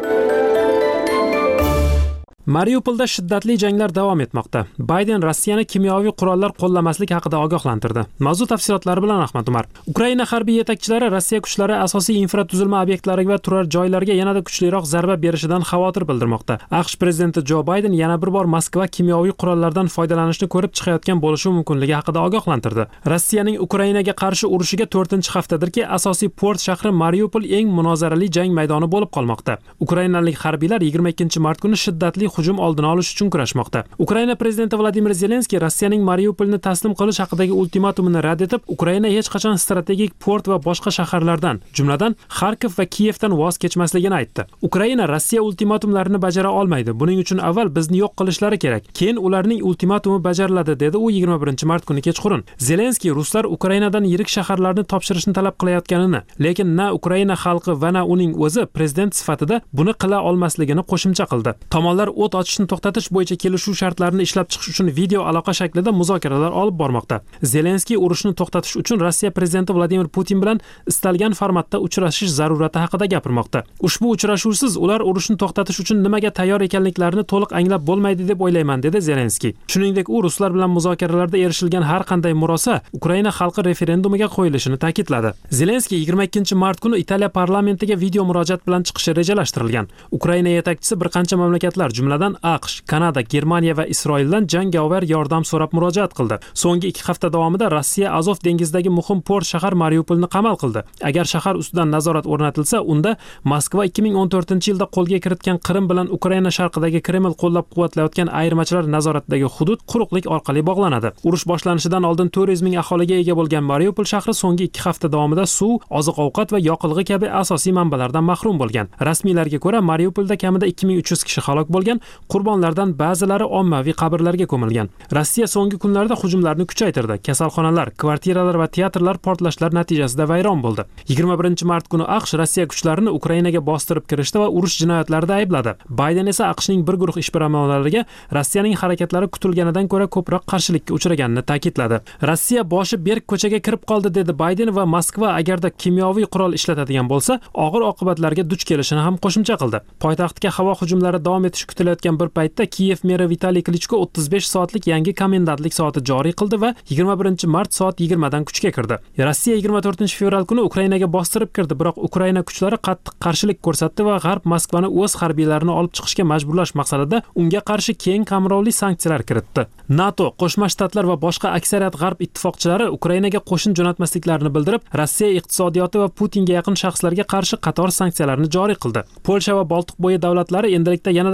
Mariupolda shiddatli janglar davom etmoqda. Bayden Rossiyani kimyoviy qurollar qo'llamaslik haqida ogohlantirdi. Mavzu tafsilotlari bilan Ahmad Umar. Ukraina harbiy yetakchilari Rossiya kuchlari asosiy infratuzilma obyektlariga va turar joylarga yanada kuchliroq zarba berishidan xavotir bildirmoqda. AQSh prezidenti Jo Bayden yana bir bor Moskva kimyoviy qurollardan foydalanishni ko'rib chiqayotgan bo'lishi mumkinligi haqida ogohlantirdi. Rossiyaning Ukrainaga qarshi urushiga 4-haftadirki asosiy port shahri Mariupol eng munozarali jang maydoni bo'lib qolmoqda. Ukrainalik harbiylar 22-mart kuni shiddatli hujum oldini olish uchun kurashmoqda. Ukraina prezidenti Vladimir Zelenskiy Rossiyaning Mariupolni taslim qilish haqidagi ultimatumini rad etib, Ukraina hech qachon strategik port va boshqa shaharlardan, jumladan Kharkiv va Kiyevdan voz kechmasligini aytdi. Ukraina Rossiya ultimatumlarini bajara olmaydi. Buning uchun avval bizni yo'q qilishlari kerak. Keyin ularning ultimatumi bajariladi, dedi u 21-mart kuni kechqurun. Zelenskiy ruslar Ukrainadan yirik shaharlarni topshirishni talab qilayotganini, lekin na Ukraina xalqi va na uning o'zi prezident sifatida buni qila olmasligini qo'shimcha qildi. Tomonlar o't ochishni to'xtatish bo'yicha kelishuv shartlarini ishlab chiqish uchun video aloqa shaklida muzokaralar olib bormoqda. Zelenskiy urushni to'xtatish uchun Rossiya prezidenti Vladimir Putin bilan istalgan formatda uchrashish zarurati haqida gapirmoqda. Ushbu uchrashuvsiz ular urushni to'xtatish uchun nimaga tayyor ekanliklarini to'liq anglab bo'lmaydi deb o'ylayman, dedi Zelenskiy. Shuningdek, u ruslar bilan muzokaralarda erishilgan har qanday murosa Ukraina xalqi referendumiga qo'yilishini ta'kidladi. Zelenskiy 22-mart kuni Italiya parlamentiga video murojaat bilan chiqishi rejalashtirilgan. Ukraina yetakchisi bir qancha mamlakatlar, jumladan AQSh, Kanada, Germaniya va Isroildan jangovar yordam so'rab murojaat qildi. So'nggi 2 hafta davomida Rossiya Azov dengizidagi muhim port shahar Mariupolni qamal qildi. Agar shahar ustidan nazorat o'rnatilsa, unda Moskva 2014-yilda qo'lga kiritgan Qrim bilan Ukraina sharqidagi Kreml qo'llab-quvvatlayotgan ayirmachilar nazoratidagi hudud quruqlik orqali bog'lanadi. Urush boshlanishidan oldin 400 ming aholiga ega bo'lgan Mariupol shahri so'nggi 2 hafta davomida suv, oziq-ovqat va yoqilg'i kabi asosiy manbalardan mahrum bo'lgan. Rasmiylarga ko'ra, Mariupolda kamida 2300 kishi halok bo'lgan, qurbonlardan ba'zilari ommaviy qabrlarga ko'milgan. Rossiya so'nggi kunlarda hujumlarni kuchaytirdi. Kasalxonalar, kvartiralar va teatrlar portlashlar natijasida vayron bo'ldi. 21-mart kuni AQSh Rossiya kuchlarini Ukrainaga bostirib kirishdi va urush jinoyatlarida aybladi. Bayden esa AQShning bir guruh ishbilarmonlariga Rossiyaning harakatlari kutilganidan ko'ra ko'proq qarshilikka uchraganini ta'kidladi. Rossiya boshi berk ko'chaga kirib qoldi, dedi Bayden va Moskva agarda kimyoviy qurol ishlatadigan bo'lsa, og'ir oqibatlarga duch kelishini ham qo'shimcha qildi. Poytaxtga havo hujumlari davom etishi kutilayotgan bir paytda Kiyev meri Vitaliy Klichko 35 soatlik yangi komendantlik soati joriy qildi va 21-mart soat 20 dan kuchga kirdi. Rossiya 24-fevral kuni Ukrainaga bostirib kirdi, biroq Ukraina kuchlari qattiq qarshilik ko'rsatdi va G'arb Moskvani o'z harbiylarini olib chiqishga majburlash maqsadida unga qarshi keng qamrovli sanksiyalar kiritdi. NATO, Qo'shma Shtatlar va boshqa aksariyat G'arb ittifoqchilari Ukrainaga qo'shin jo'natmasliklarini bildirib, Rossiya iqtisodiyoti va Putinga yaqin shaxslarga qarshi qator sanksiyalarni joriy qildi. Polsha va Boltiq bo'yi davlatlari endilikda yanada qattiqroq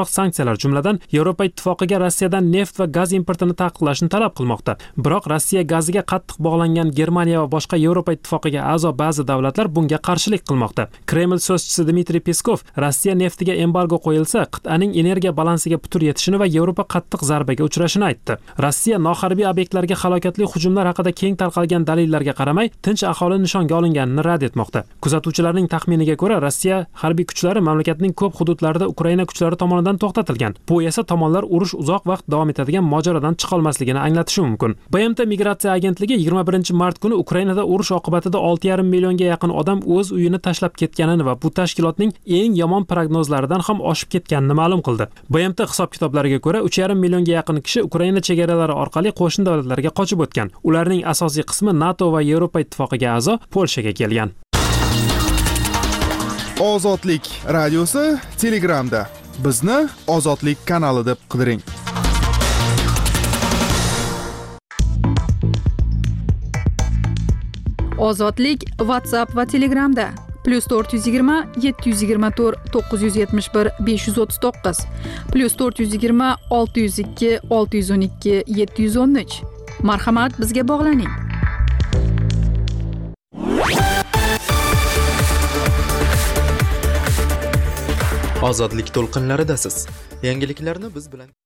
xalqaro sanksiyalar, jumladan Yevropa ittifoqiga Rossiyadan neft va gaz importini taqiqlashni talab qilmoqda. Biroq Rossiya gaziga qattiq bog'langan Germaniya va boshqa Yevropa ittifoqiga a'zo ba'zi davlatlar bunga qarshilik qilmoqda. Kreml so'zchisi Dmitriy Peskov Rossiya neftiga embargo qo'yilsa, qit'aning energiya balansiga putur yetishini va Yevropa qattiq zarbaga uchrashini aytdi. Rossiya noharbiy obyektlarga halokatli hujumlar haqida keng tarqalgan dalillarga qaramay, tinch aholi nishonga olinganini rad etmoqda. Kuzatuvchilarning taxminiga ko'ra, Rossiya harbiy kuchlari mamlakatning ko'p hududlarida Ukraina kuchlari tomonidan to'xtatilgan. Bu esa tomonlar urush uzoq vaqt davom etadigan mojarodan chiqa olmasligini anglatishi mumkin. BMT migratsiya agentligi 21-mart kuni Ukrainada urush oqibatida 6,5 millionga yaqin odam o'z uyini tashlab ketganini va bu tashkilotning eng yomon prognozlaridan ham oshib ketganini ma'lum qildi. BMT hisob-kitoblariga ko'ra 3,5 millionga yaqin kishi Ukraina chegaralari orqali qo'shni davlatlarga qochib o'tgan. Ularning asosiy qismi NATO va Yevropa ittifoqiga a'zo Polshaga kelgan. Ozodlik radiosi Telegramda. Bizni Ozodlik kanali deb qidiring. Ozodlik WhatsApp va Telegramda +420 724 971 539 +420 602 612 713. Marhamat, bizga bog'laning. Ozodlik to'lqinlaridasiz. Yangiliklarni biz bilan